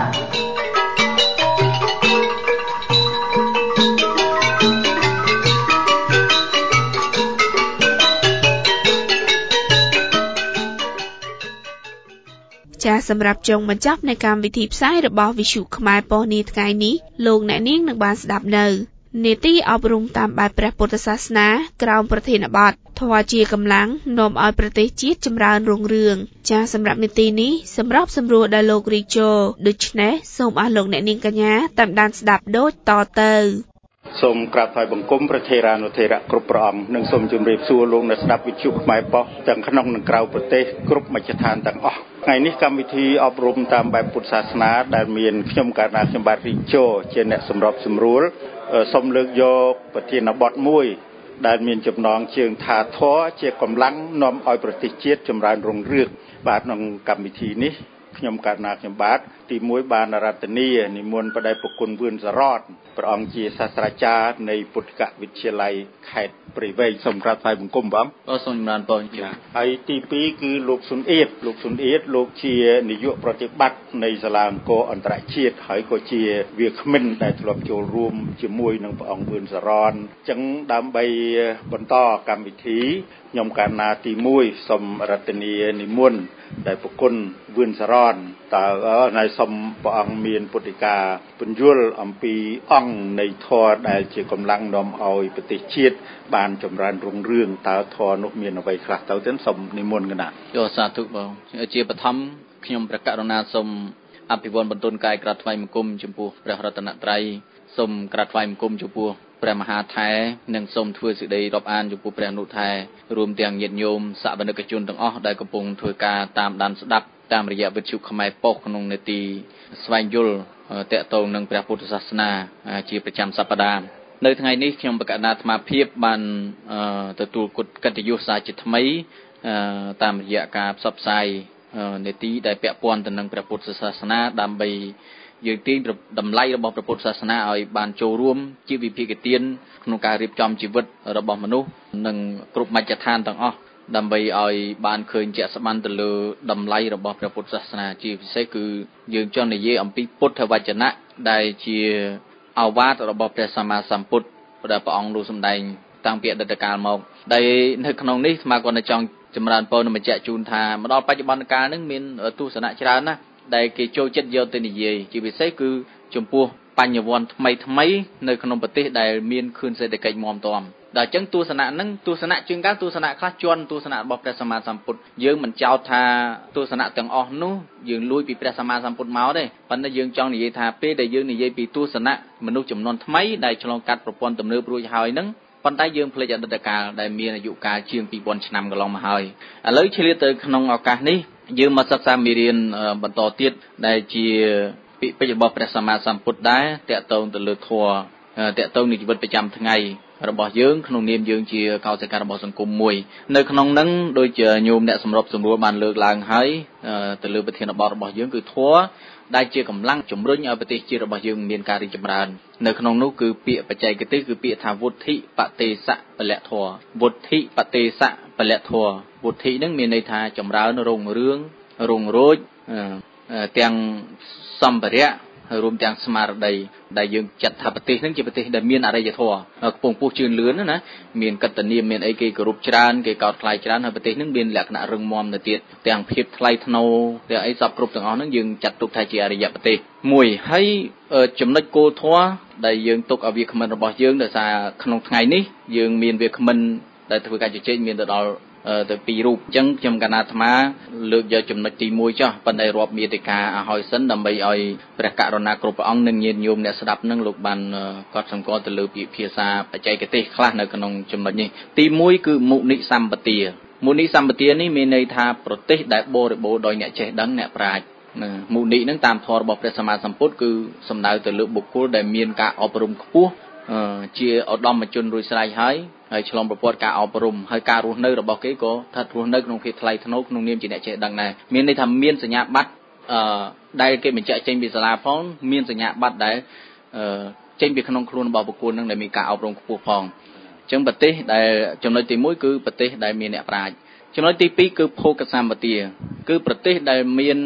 ចាសម្រាប់ចុងបញ្ចប់នៃកម្មវិធីផ្សាយរបស់វិទ្យុខ្មែរប៉ុស្តិ៍នាថ្ងៃនេះលោកអ្នកនាងនឹងបានស្ដាប់នៅនេតិអប់រំតាមបែបព្រះពុទ្ធសាសនាក្រោមប្រធានបទធម៌ជាកម្លាំងនាំឲ្យប្រទេសជាតិចម្រើនរុងរឿងចាសម្រាប់នេតិនេះសម្រាប់សម្រួលដល់លោករីជូដូច្នេះសូមអស់លោកអ្នកនាងកញ្ញាតាមដានស្ដាប់ដូចតទៅសូមក្រាបថ្វាយបង្គំព្រះថេរានុថេរៈគ្រប់ព្រះអង្គនិងសូមជម្រាបសួរលោកអ្នកស្ដាប់វិទ្យុខ្មែរប៉ុស្តិ៍ទាំងក្នុងនិងក្រៅប្រទេសគ្រប់មជ្ឈដ្ឋានទាំងអស់ថ្ងៃនេះកម្មវិធីអប់រំតាមបែបពុទ្ធសាសនាដែលមានខ្ញុំកណ្ដាលខ្ញុំបាទរីជូជាអ្នកសម្របសម្រួលសូមលើកយកប្រធានបទមួយដែលមានចំណងជើងថាធម៌ជាកម្លាំងនាំឲ្យប្រទេសជាតិចម្រើនរុងរឿងបាទក្នុងកម្មវិធីនេះខ្ញុំកណ្ដាលខ្ញុំបាទទីមួយបានរតនីនិមន្តបដិប្រគុណវឿនសរតព្រះអង្គជាសាស្ត្រាចារ្យនៃពុទ្ធិកវិទ្យាល័យខេត្តព្រៃវែងសូមក្រាបថ្វាយបង្គំបងអូសូមចម្រើនពរចា៎ហើយទីពីរគឺលោកស៊ុនអៀតលោកស៊ុនអៀតលោកជានាយកប្រតិបត្តិនៃសាលាអង្គរអន្តរជាតិហើយក៏ជាវាគ្មិនដែលធ្លាប់ចូលរួមជាមួយនឹងព្រះអង្គវឿនសរតអញ្ចឹងដើម្បីបន្តកម្មវិធីខ្ញុំកណ្ណាទីមួយសូមរតនីនិមន្តដែលប្រគុណវឿនសរតតើនៅសូមព្រះអង្គមានពុទ្ធិកាពន្យល់អំពីអង្គនៃធម៌ដែលជាកម្លាំងនាំឲ្យប្រទេសជាតិបានចម្រើនរុងរឿងតើធម៌នោះមានអ្វីខ្លះទៅទៅសូមនិមន្តកណ្ណាយោសាធុបងជាបឋមខ្ញុំព្រះករុណាសូមអភិវឌ្ឍបន្ទូនកាយក្រាបថ្វាយបង្គំចំពោះព្រះរតនត្រ័យសូមក្រាបថ្វាយបង្គំចំពោះព្រះមហាថែនិងសូមធ្វើសេចក្តីរាប់អានចំពោះព្រះនុថែរួមទាំងញាតិញោមសក្តិកជនទាំងអស់ដែលកំពុងធ្វើការតាមដានស្ដាប់តាមរយៈវិទ្យុខ្មែរប៉ុស្តិ៍ក្នុងនេតិស្វែងយល់តកតងនឹងព្រះពុទ្ធសាសនាជាប្រចាំសប្តាហ៍នៅថ្ងៃនេះខ្ញុំបកណ្ដាអាត្មាភាពបានទទួលកិត្តិយសសារជាថ្មីតាមរយៈការផ្សព្វផ្សាយនេតិដែលពាក់ព័ន្ធទៅនឹងព្រះពុទ្ធសាសនាដើម្បីយើងទាញតម្លៃរបស់ព្រះពុទ្ធសាសនាឲ្យបានចូលរួមជាវិភាគទានក្នុងការរៀបចំជីវិតរបស់មនុស្សនិងគ្រប់មជ្ឈដ្ឋានទាំងអស់ដើម្បីឲ្យបានឃើញជាក់ស្ដែងទៅលើតម្លៃរបស់ព្រះពុទ្ធសាសនាជាពិសេសគឺយើងចង់និយាយអំពីពុទ្ធវចនៈដែលជាឱវាទរបស់ព្រះសម្មាសម្ពុទ្ធដែលព្រះអង្គលោកសម្ដែងតាំងពីអតីតកាលមកដែលនៅក្នុងនេះស្មាគាត់នៅចង់ចម្រើនពរនឹងបញ្ជាក់ជូនថាមកដល់បច្ចុប្បន្នកាលនេះមានទស្សនៈច្រើនណាស់ដែលគេចូលចិត្តយកទៅនិយាយជាពិសេសគឺចំពោះបញ្ញវន្តថ្មីថ្មីនៅក្នុងប្រទេសដែលមានខឿនសេដ្ឋកិច្ចមាំទាំដល់អញ្ចឹងទស្សនៈហ្នឹងទស្សនៈជាងកាលទស្សនៈខ្លះជន់ទស្សនៈរបស់ព្រះសម្មាសម្ពុទ្ធយើងមិនចោទថាទស្សនៈទាំងអស់នោះយើងលួចពីព្រះសម្មាសម្ពុទ្ធមកទេប៉ុន្តែយើងចង់និយាយថាពេលដែលយើងនិយាយពីទស្សនៈមនុស្សចំនួនថ្មីដែលឆ្លងកាត់ប្រព័ន្ធទំនើបរួចហើយហ្នឹងប៉ុន្តែយើងភ្លេចអតីតកាលដែលមានអាយុកាលជាងពីរពាន់ឆ្នាំកន្លងមកហើយឥឡូវឆ្លៀតទៅក្នុងឱកាសនេះយើងមកសិក្សាមេរៀនបន្តទៀតដែលជាពាក្យពេចន៍របស់ព្រះសម្មាសម្ពុទ្ធដែរតកតងទៅលើធម៌តកតងនឹងជីវិតប្រចាំថ្ងៃរបស់យើងក្នុងនាមយើងជាកោសិការបស់សង្គមមួយនៅក្នុងនឹងដូចជាញោមអ្នកសម្របសម្រួលបានលើកឡើងហើយទៅលើប្រធានបទរបស់យើងគឺធម៌ដែលជាកម្លាំងជំរុញឲ្យប្រទេសជាតិរបស់យើងមានការរីកចម្រើននៅក្នុងនោះគឺពាក្យបច្ចេកទេសគឺពាក្យថាវុទ្ធិបទេសៈពលៈធម៌វុទ្ធិបទេសៈពលៈធម៌វុទ្ធិនឹងមានន័យថាចម្រើនរុងរឿងរុងរោចទាំងសម្ភារៈរួមទាំងស្មារតីដែលយើងចាត់ថាប្រទេសហ្នឹងជាប្រទេសដែលមានអរិយធម៌ខ្ពង់ខ្ពស់ជឿនលឿនណាមានកតនាមមានអីគេគោរពច្រើនគេកោតខ្លាចច្រើនហើយប្រទេសហ្នឹងមានលក្ខណៈរឹងមាំទៅទៀតទាំងភាពថ្លៃថ្នូរទាំងអីសពគ្រប់ទាំងអស់ហ្នឹងយើងចាត់ទុកថាជាអរិយប្រទេសមួយហើយចំណុចគោលធម៌ដែលយើងទុកឲ្យវាគ្មិនរបស់យើងដោយសារក្នុងថ្ងៃនេះយើងមានវាគ្មិនដែលធ្វើការជជែកមានទៅដល់ទៅពីររូបអញ្ចឹងខ្ញុំកណ្ណាអាត្មាលើកយកចំណុចទីមួយចុះប៉ុន្តែរាប់មាតិកាឲ្យហើយសិនដើម្បីឲ្យព្រះករុណាគ្រប់ព្រះអង្គនិងញាតិញោមអ្នកស្ដាប់នឹងលោកបានកត់សម្គាល់ទៅលើពាក្យភាសាបច្ចេកទេសខ្លះនៅក្នុងចំណុចនេះទីមួយគឺមុនិសម្បទាមុនិសម្បទានេះមានន័យថាប្រទេសដែលបរិបូរណ៍ដោយអ្នកចេះដឹងអ្នកប្រាជ្ញមុនិនឹងតាមធម៌របស់ព្រះសម្មាសម្ពុទ្ធគឺសំដៅទៅលើបុគ្គលដែលមានការអប់រំខ្ពស់ជាឧត្តមជនរួចស្រេចហើយហើយឆ្លងប្រព័ន្ធការអប់រំហើយការរស់នៅរបស់គេក៏ស្ថិតរស់នៅក្នុងភាពថ្លៃថ្នូរក្នុងនាមជាអ្នកចេះដឹងដែរមានន័យថាមានសញ្ញាបត្រអឺដែលគេបញ្ជាក់ចេញពីសាលាផងមានសញ្ញាបត្រដែលអឺចេញពីក្នុងខ្លួនរបស់បុគ្គលនឹងដែលមានការអប់រំខ្ពស់ផងអញ្ចឹងប្រទេសដែលចំណុចទីមួយគឺប្រទេសដែលមានអ្នកប្រាជ្ញចំណុចទីពីរគឺភោគសម្បទាគឺប្រទេសដែលមាន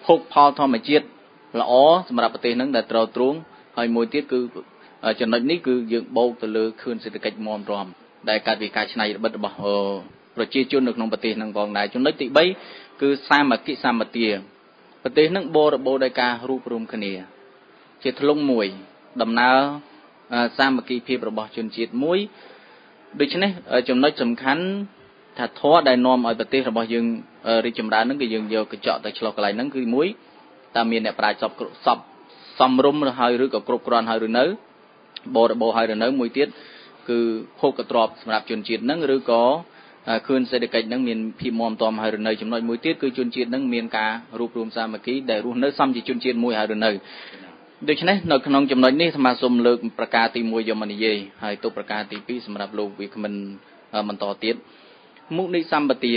ភោគផលធម្មជាតិល្អសម្រាប់ប្រទេសហ្នឹងដែលត្រូវទ្រង់ហើយមួយទៀតគឺចំណុចនេះគឺយើងបូកទៅលើខឿនសេដ្ឋកិច្ចមមរំដែលកើតពីការច្នៃរបិទរបស់ប្រជាជននៅក្នុងប្រទេសហ្នឹងផងដែរចំណុចទី3គឺសាមគ្គីសម្បទាប្រទេសហ្នឹងបរិបូរដោយការរួបរวมគ្នាជាធ្លុងមួយដំណើរសាមគ្គីភាពរបស់ជនជាតិមួយដូច្នេះចំណុចសំខាន់ថាធម៌ដែលនាំឲ្យប្រទេសរបស់យើងរីកចម្រើនហ្នឹងគឺយើងយកកញ្ចក់ទៅឆ្លុះកន្លែងហ្នឹងគឺមួយតើមានអ្នកប្រាជ្ញសពសពសំរុំហើយឬក៏គ្រប់គ្រាន់ហើយឬនៅបរិបូរហើយឬនៅមួយទៀតគឺភោគទ្រព្យសម្រាប់ជនជាតិហ្នឹងឬក៏ខឿនសេដ្ឋកិច្ចហ្នឹងមានភាពមាំទាំហើយឬនៅចំណុចមួយទៀតគឺជនជាតិហ្នឹងមានការរួបរวมសាមគ្គីដែលរស់នៅសមជាជនជាតិមួយហើយឬនៅដូច្នេះនៅក្នុងចំណុចនេះសមាសូមលើកប្រការទី1យកមកនិយាយហើយទុកប្រការទី2សម្រាប់លោកវាគ្មិនបន្តទៀតមុនិសម្បទា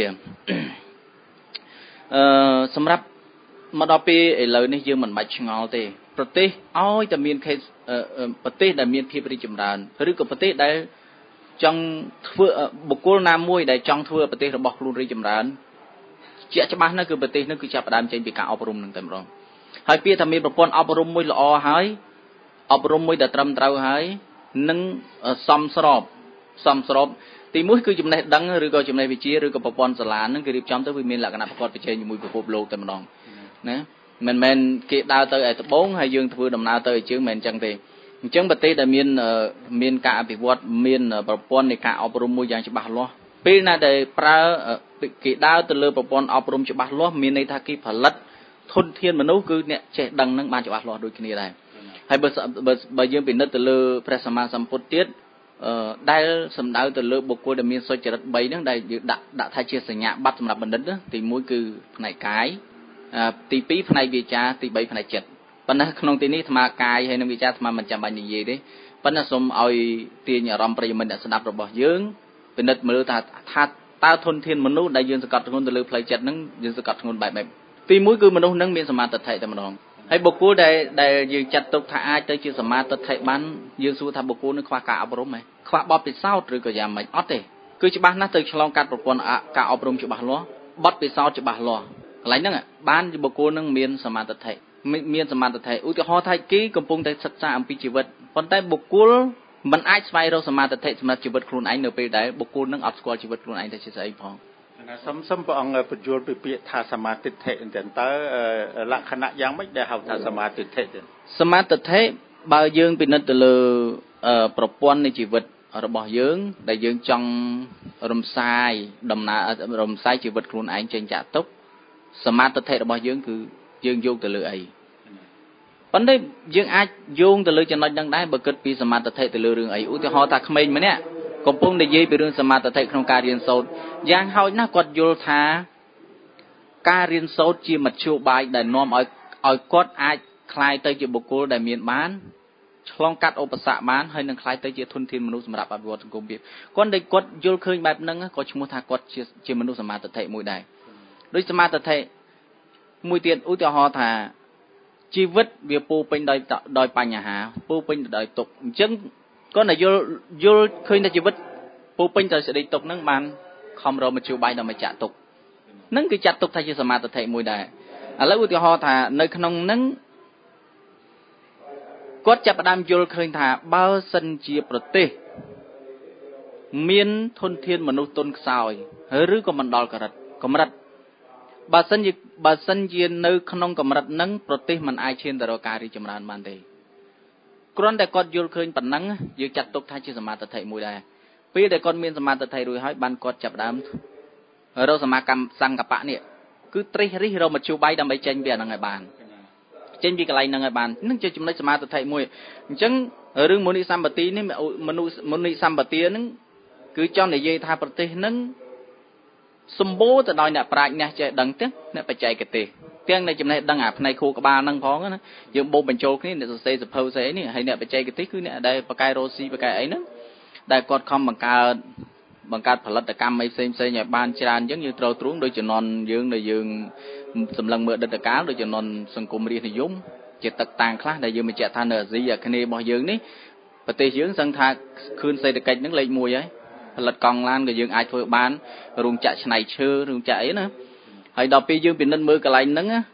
អឺសម្រាប់មកដល់ពេលឥឡូវនេះយើងមិនបាច់ឆ្ងល់ទេប្រទេសឲ្យតែមានប្រទេសដែលមានភាពរីកចម្រើនឬក៏ប្រទេសដែលចង់ធ្វើបុគ្គលណាមួយដែលចង់ធ្វើប្រទេសរបស់ខ្លួនរីកចម្រើនជាក់ច្បាស់ណាស់គឺប្រទេសនោះគឺចាប់ផ្ដើមចេញពីការអប់រំនឹងតែម្ដងហើយពាក្យថាមានប្រព័ន្ធអប់រំមួយល្អហើយអប់រំមួយដែលត្រឹមត្រូវហើយនឹងសមស្របសមស្របទីមួយគឺចំណេះដឹងឬក៏ចំណេះវិជ្ជាឬក៏ប្រព័ន្ធសាលាហ្នឹងគឺរៀបចំទៅវាមានលក្ខណៈប្រកបប្រជែងជាមួយពិភពលោកតែម្ដងណាមិនមែនគេដើរទៅឯត្បូងហើយយើងធ្វើដំណើរទៅឯជើងមិនអញ្ចឹងទេអញ្ចឹងប្រទេសដែលមានមានការអភិវឌ្ឍមានប្រព័ន្ធនៃការអប់រំមួយយ៉ាងច្បាស់លាស់ពេលណាដែលប្រើគេដើរទៅលើប្រព័ន្ធអប់រំច្បាស់លាស់មានន័យថាគេផលិតធនធានមនុស្សគឺអ្នកចេះដឹងនឹងបានច្បាស់លាស់ដូចគ្នាដែរហើយបើបើយើងពិនិត្យទៅលើព្រះសម្មាសម្ពុទ្ធទៀតដែលសំដៅទៅលើបុគ្គលដែលមានសុចរិត3ហ្នឹងដែលយើងដាក់ដាក់ថាជាសញ្ញាបត្រសម្រាប់បណ្ឌិតទី1គឺផ្នែកកាយទី2ផ្នែកវាចាទី3ផ្នែកចិត្តប៉ុន្តែក្នុងទីនេះអាត្មាកាយហើយនិងវាចាអាត្មាមិនចាំបាច់និយាយទេប៉ុន្តែសូមឲ្យទាញអារម្មណ៍ប្រិយមិត្តអ្នកស្ដាប់របស់យើងពិនិត្យមើលថាថាតើធនធានមនុស្សដែលយើងសង្កត់ធ្ងន់ទៅលើផ្លូវចិត្តហ្នឹងយើងសង្កត់ធ្ងន់បែបម៉េចទី1គឺមនុស្សហ្នឹងមានសមាធិតែម្ដងហើយបុគ្គលដែលដែលយើងចាត់ទុកថាអាចទៅជាសមាធិបានយើងសួរថាបុគ្គលនឹងខ្វះការអប់រំហ៎ខ្វះបទពិសោធន៍ឬក៏យ៉ាងម៉េចអត់ទេគឺច្បាស់ណាស់ទៅឆ្លងកាត់ប្រព័ន្ធការអប់រំច្បាស់លាស់បទពិសោធន៍ច្បាស់លាស់កន្លែងហ្នឹងបានបុគ្គលនឹងមានសមាធិមានសមាធិឧទាហរណ៍ថាគេកំពុងតែសិក្សាអំពីជីវិតប៉ុន្តែបុគ្គលមិនអាចស្វែងរកសមាធិសម្រាប់ជីវិតខ្លួនឯងនៅពេលដែលបុគ្គលនឹងអត់ស្គាល់ជីវិតខ្លួនឯងទៅជាស្អីផងសូមសូមព្រះអង្គបញ្យល់ពីពាក្យថាសមាធិធិហ្នឹងតើលក្ខណៈយ៉ាងម៉េចដែលហៅថាសមាធិធិសមាធិបើយើងពិនិត្យទៅលើប្រព័ន្ធនៃជីវិតរបស់យើងដែលយើងចង់រំសាយដំណើររំសាយជីវិតខ្លួនឯងចេញចាក់ទុកសមាធិរបស់យើងគឺយើងយកទៅលើអីប៉ុន្តែយើងអាចយោងទៅលើចំណុចហ្នឹងដែរបើគិតពីសមាធិទៅលើរឿងអីឧទាហរណ៍ថាក្មេងម្នាក់កំពុងនិយាយពីរឿងសមាធិក្នុងការរៀនសូត្រយ៉ាងហោចណាស់គាត់យល់ថាការរៀនសូត្រជាមធ្យោបាយដែលនាំឲ្យឲ្យគាត់អាចคลายទៅជាបុគ្គលដែលមានបានឆ្លងកាត់ឧបសគ្គបានហើយនឹងคลายទៅជាធនធានមនុស្សសម្រាប់អភិវឌ្ឍសង្គមវាគាត់ដែលគាត់យល់ឃើញបែបហ្នឹងក៏ឈ្មោះថាគាត់ជាជាមនុស្សសមាធិមួយដែរដូចសមាធិមួយទៀតឧទាហរណ៍ថាជីវិតវាពោពេញដោយដោយបញ្ហាពោពេញដោយទុក្ខអញ្ចឹងគាត់តែយល់យល់ឃើញថាជីវិតពោពេញដោយសេចក្តីទុក្ខហ្នឹងបានខំរកមធ្យោបាយដើម្បីចាក់ទុក្ខហ្នឹងគឺចាត់ទុកថាជាសមាធិមួយដែរឥឡូវឧទាហរណ៍ថានៅក្នុងហ្នឹងគាត់ចាប់ផ្ដើមយល់ឃើញថាបើសិនជាប្រទេសមានធនធានមនុស្សទុនខ្សោយឬក៏មិនដល់កម្រិតកម្រិតបើសិនជាបើសិនជានៅក្នុងកម្រិតហ្នឹងប្រទេសមិនអាចឈានទៅរកការរីកចម្រើនបានទេគ្រាន់តែគាត់យល់ឃើញប៉ុណ្ណឹងយើងចាត់ទុកថាជាសមាធិមួយដែរពេលដែលគាត់មានសមាធិរួចហើយបានគាត់ចាប់ដើមរកសមាកម្មសង្កបៈនេះគឺត្រិះរិះរកមធ្យោបាយដើម្បីចេញពីអាហ្នឹងឲ្យបានចេញពីកន្លែងហ្នឹងឲ្យបាននឹងជាចំណុចសមាធិមួយអញ្ចឹងរឿងមុនិសម្បទានេះមនុស្សមុនិសម្បទាហ្នឹងគឺចង់និយាយថាប្រទេសហ្នឹងសម្បូរទៅដោយអ្នកប្រាជ្ញអ្នកចេះដឹងទាំងអ្នកបច្ចេកទេសទាំងអ្នកចំណេះដឹងអាផ្នែកខួរក្បាលហ្នឹងផងណាយើងបូកបញ្ចូលគ្នាអ្នកសរសេរសភៅស្អីនេះហើយអ្នកបច្ចេកទេសគឺអ្នកដែលបកកែរ៉ូស៊ីបកកែអីហ្នឹងដែលគាត់ខំបង្កើតបង្កើតផលិតកម្មអីផ្សេងផ្សេងឲ្យបានច្រើនអញ្ចឹងយើងត្រូវទ្រង់ដោយជំនាន់យើងដែលយើងសម្លឹងមើលអតីតកាលដោយជំនាន់សង្គមរាស្ត្រនិយមជាទឹកតាំងខ្លះដែលយើងបញ្ជាក់ថានៅអាស៊ីអាគ្នេយ៍របស់យើងនេះប្រទេសយើងសឹងថាខឿនសេដ្ឋកិច្ចហ្នឹងលេខមួយហើយផលិតកង់ឡានក៏យើងអាចធ្វើបានរោងចក្រច្នៃឈើរោងចក្រអីណាហើយដល់ពេលយើងពិនិត្យមើលកន្លែងហ្នឹង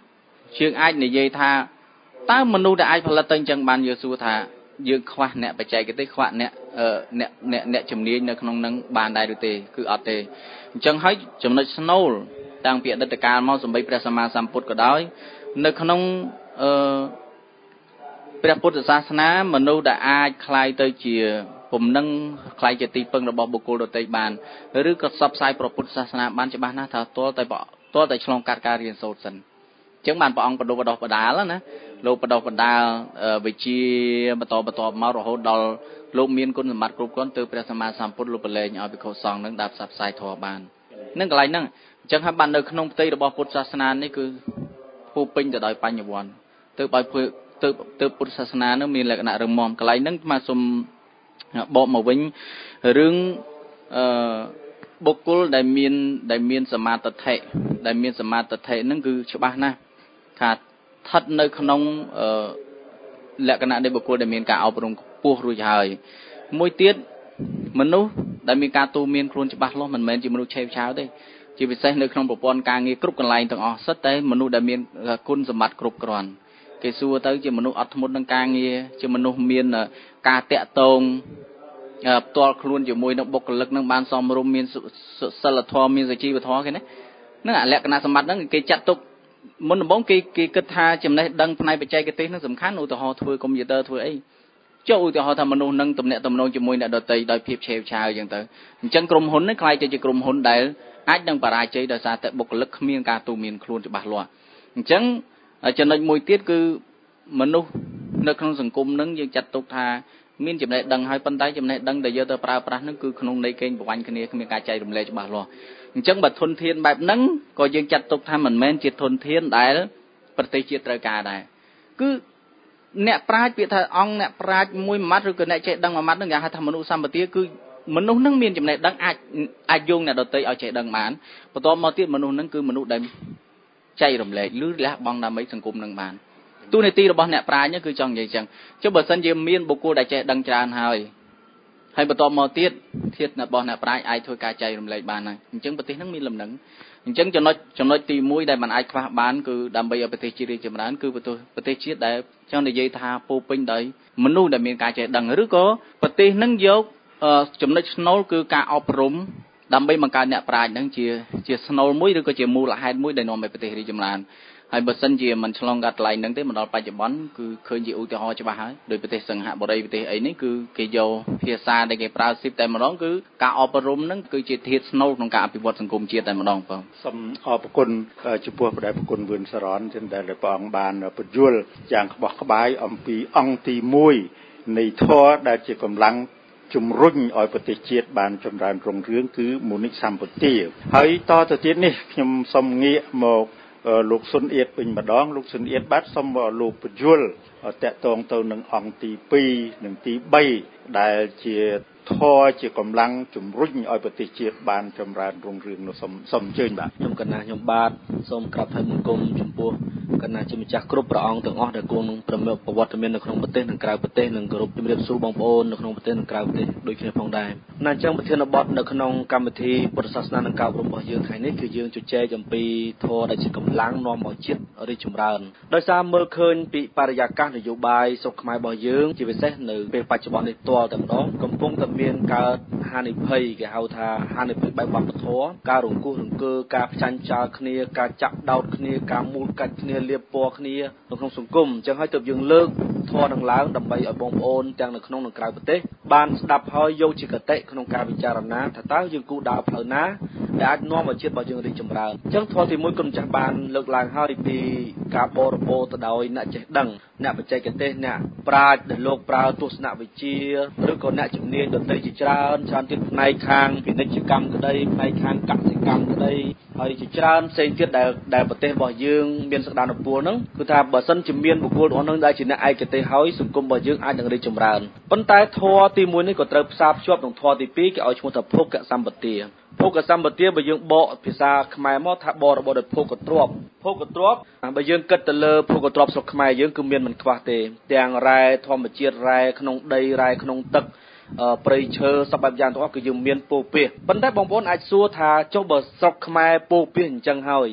ជាងអាចនិយាយថាតើមនុស្សដែលអាចផលិតទៅអញ្ចឹងបានយើងសួរថាយើងខ្វះអ្នកបច្ចេកទេសខ្វះអ្នកអ្នកអ្នកអ្នកជំនាញនៅក្នុងនឹងបានដែរឬទេគឺអត់ទេអញ្ចឹងហើយចំណុចស្នូលតាំងពីអតីតកាលមកសម្បីព្រះសម្មាសម្ពុទ្ធក៏ដោយនៅក្នុងអឺព្រះពុទ្ធសាសនាមនុស្សដែលអាចคล้ายទៅជាពំនឹងคล้ายជាទីពឹងរបស់បុគ្គលដទៃបានឬក៏ផ្សព្វផ្សាយព្រះពុទ្ធសាសនាបានច្បាស់ណាស់ថាទាល់តែទាល់តែឆ្លងកាត់ការរៀនសូត្រសិនអញ្ចឹងបានព្រះអង្គបដិបដោះបដាលណាលោកបដោះបដាលវិជាបន្តបន្តមករហូតដល់លោកមានគុណសម្បត្តិគ្រប់គ្រាន់ទើបព្រះសម្មាសម្ពុទ្ធលោកបលែងឲ្យភិក្ខុសង្ឃនឹងដាក់ផ្សព្វផ្សាយធម៌បាននឹងកន្លែងហ្នឹងអញ្ចឹងហើយបាននៅក្នុងផ្ទៃរបស់ពុទ្ធសាសនានេះគឺពោពេញទៅដោយបញ្ញវន្តទើបឲ្យទើបទើបពុទ្ធសាសនានឹងមានលក្ខណៈរឹងមាំកន្លែងហ្នឹងមកសូមបកមកវិញរឿងអឺបុគ្គលដែលមានដែលមានសមាទិដ្ឋិដែលមានសមាទិដ្ឋិហ្នឹងគឺច្បាស់ណាស់ថាស្ថិតនៅក្នុងអឺលក្ខណៈនៃបុគ្គលដែលមានការអប់រំខ្ពស់រួចហើយមួយទៀតមនុស្សដែលមានការទូមានខ្លួនច្បាស់លាស់មិនមែនជាមនុស្សឆេវឆាវទេជាពិសេសនៅក្នុងប្រព័ន្ធការងារគ្រប់កន្លែងទាំងអស់សិតតែមនុស្សដែលមានគុណសម្បត្តិគ្រប់គ្រាន់គេសួរទៅជាមនុស្សអត់ធ្មត់នឹងការងារជាមនុស្សមានការតាក់ទងផ្ទាល់ខ្លួនជាមួយនឹងបុគ្គលិកនឹងបានសមរម្យមានសិលធម៌មានសុជីវធម៌គេណាហ្នឹងអាលក្ខណៈសម្បត្តិហ្នឹងគេចាត់ទុកមុនដំបូងគេគេគិតថាចំណេះដឹងផ្នែកបច្ចេកទេសហ្នឹងសំខាន់ឧទាហរណ៍ធ្វើកុំព្យូទ័រធ្វើអីចុះឧទាហរណ៍ថាមនុស្សនឹងទំនាក់ទំនងជាមួយអ្នកដទៃដោយភាពឆេវឆាវអញ្ចឹងទៅអញ្ចឹងក្រុមហ៊ុននេះខ្លាយទៅជាក្រុមហ៊ុនដែលអាចនឹងបរាជ័យដោយសារតែបុគ្គលិកគ្មានការទូមានខ្លួនច្បាស់លាស់អញ្ចឹងចំណុចមួយទៀតគឺមនុស្សនៅក្នុងសង្គមនឹងយើងចាត់ទុកថាមានចំណេះដឹងហើយប៉ុន្តែចំណេះដឹងដែលយកទៅប្រើប្រាស់នឹងគឺក្នុងន័យកេងប្រវ័ញ្ចគ្នាគ្មានការចែករំលែកច្បាស់លាស់អញ្ចឹងបើធនធានបែបហ្នឹងក៏យើងចាត់ទុកថាមិនមែនជាធនធានដែលប្រទេសជាតិត្រូវការដែរគឺអ្នកប្រាជ្ញពាក្យថាអង្គអ្នកប្រាជ្ញមួយម៉ាត់ឬក៏អ្នកចេះដឹងមួយម៉ាត់ហ្នឹងគេហៅថាមនុស្សសម្បទាគឺមនុស្សហ្នឹងមានចំណេះដឹងអាចអាចយកអ្នកដទៃឲ្យចេះដឹងបានបន្ទាប់មកទៀតមនុស្សហ្នឹងគឺមនុស្សដែលចែករំលែកឬលះបង់ដើម្បីសង្គមនឹងបានទូនាទីរបស់អ្នកប្រាជ្ញគឺចង់និយាយចឹងចុះបើសិនជាមានបុគ្គលដែលចេះដឹងច្រើនហើយហើយបន្តមកទៀតធាតុរបស់អ្នកប្រាជ្ញអាចធ្វើការចែករំលែកបានហើយអញ្ចឹងប្រទេសហ្នឹងមានលំនឹងអញ្ចឹងចំណុចចំណុចទីមួយដែលมันអាចខ្វះបានគឺដើម្បីឲ្យប្រទេសជាតិរីកចម្រើនគឺប្រទេសជាតិដែលចង់និយាយថាពោពេញដោយមនុស្សដែលមានការចេះដឹងឬក៏ប្រទេសហ្នឹងយកចំណុចស្នូលគឺការអប់រំដើម្បីបង្កើតអ្នកប្រាជ្ញហ្នឹងជាជាស្នូលមួយឬក៏ជាមូលហេតុមួយដែលនាំឲ្យប្រទេសរីកចម្រើនហើយបើសិនជាមិនឆ្លងកាត់កន្លែងហ្នឹងទេមកដល់បច្ចុប្បន្នគឺឃើញជាឧទាហរណ៍ច្បាស់ហើយដោយប្រទេសសិង្ហបុរីប្រទេសអីនេះគឺគេយកភាសាដែលគេប្រើស៊ីបតែម្ដងគឺការអប់រំហ្នឹងគឺជាធាតុស្នូលក្នុងការអភិវឌ្ឍសង្គមជាតិតែម្ដងបងសូមអរគុណចំពោះព្រះប្រគុណវឿនសរនដែលព្រះអង្គបានពន្យល់យ៉ាងក្បោះក្បាយអំពីអង្គទីមួយនៃធម៌ដែលជាកម្លាំងជំរុញឲ្យប្រទេសជាតិបានចម្រើនរុងរឿងគឺមូនិសម្បទាហើយតទៅទៀតនេះខ្ញុំសូមងាកមកលោកសុនអៀតវិញម្ដងលោកសុនអៀតបាទសូមលោកពន្យល់តកតងទៅនឹងអង្គទីពីរនិងទីបីដែលជាធម៌ជាកម្លាំងជំរុញឲ្យប្រទេសជាតិបានចម្រើនរុងរឿងនោះសូមសូមអញ្ជើញបាទខ្ញុំកណ្ណាខ្ញុំបាទសូមក្រាបថ្វាយបង្គំចំពោះកណ្ណាជាម្ចាស់គ្រប់ព្រះអង្គទាំងអស់ដែលគង់នឹងប្រវត្តិមាននៅក្នុងប្រទេសនិងក្រៅប្រទេសនិងគោរពជំរាបសួរបងប្អូននៅក្នុងប្រទេសនិងក្រៅប្រទេសដូចគ្នាផងដែរណាអញ្ចឹងប្រធានបទនៅក្នុងកម្មវិធីពុទ្ធសាសនានិងការអប់រំរបស់យើងថ្ងៃនេះគឺយើងជជែកអំពីធម៌ដែលជាកម្លាំងនាំឲ្យជាតិរីកចម្រើនដោយសារមើលឃើញពីបរិយាកាសនយោបាយស្រុកខ្មែររបស់យើងជាពិសេសនៅពេលបច្ចុប្បន្ននេះទាល់តែម្ដងកំពុងតែមានកើតហានិភ័យគេហៅថាហានិភ័យបែបវប្បធម៌ការរង្គោះរង្គើការផ្ចាញ់ចោលគ្នាការចាក់ដោតគ្នាការមូលកាច់គ្នាលាបពណ៌គ្នានៅក្នុងសង្គមអញ្ចឹងហើយទើបយើងលើកធម៌នឹងឡើងដើម្បីឲ្យបងប្អូនទាំងនៅក្នុងនិងក្រៅប្រទេសបានស្ដាប់ហើយយកជាគតិក្នុងការពិចារណាថាតើយើងគូដើរផ្លូវណាដែលអាចនាំឲ្យជាតិរបស់យើងរីកចម្រើនអញ្ចឹងធម៌ទីមួយគុណម្ចាស់បានលើកឡើងហើយពីការបរិបូរទៅដោយអ្នកចេះដឹងអ្នកបច្ចេកទេសអ្នកប្រាជ្ញដែលលោកប្រើទស្សនវិជ្ជាឬក៏អ្នកជំនាញដទៃជាច្រើនច្រើនទៀតផ្នែកខាងពាណិជ្ជកម្មក្តីផ្នែកខាងកសិកម្មក្តីហើយជាច្រើនផ្សេងទៀតដែលដែលប្រទេសរបស់យើងមានសក្តានុពលហ្នឹងគឺថាបើសិនជាមានបុគ្គលរបស់ហ្នឹងដែលជាអ្នកឯកទេសហើយសង្គមរបស់យើងអាចនឹងរីកចម្រើនប៉ុន្តែធម៌ទីមួយនេះក៏ត្រូវផ្សារភ្ជាប់នឹងធម៌ទីពីរគេឲ្យឈ្មោះថាភោគសម្បទាភោគសម្បទាបើយើងបកភាសាខ្មែរមកថាបរិបទដោយភោគទ្រព្យភោគទ្រព្យបើយើងគិតទៅលើភោគទ្រព្យស្រុកខ្មែរយើងគឺមានមិនខ្វះទេទាំងរ៉ែធម្មជាតិរ៉ែក្នុងដីរ៉ែក្នុងទឹកព្រៃឈើសពបែបយ៉ាងទាំងអស់គឺយើងមានពោពេសប៉ុន្តែបងប្អូនអាចសួរថាចុះបើស្រុកខ្មែរពោពេសអញ្ចឹងហើយ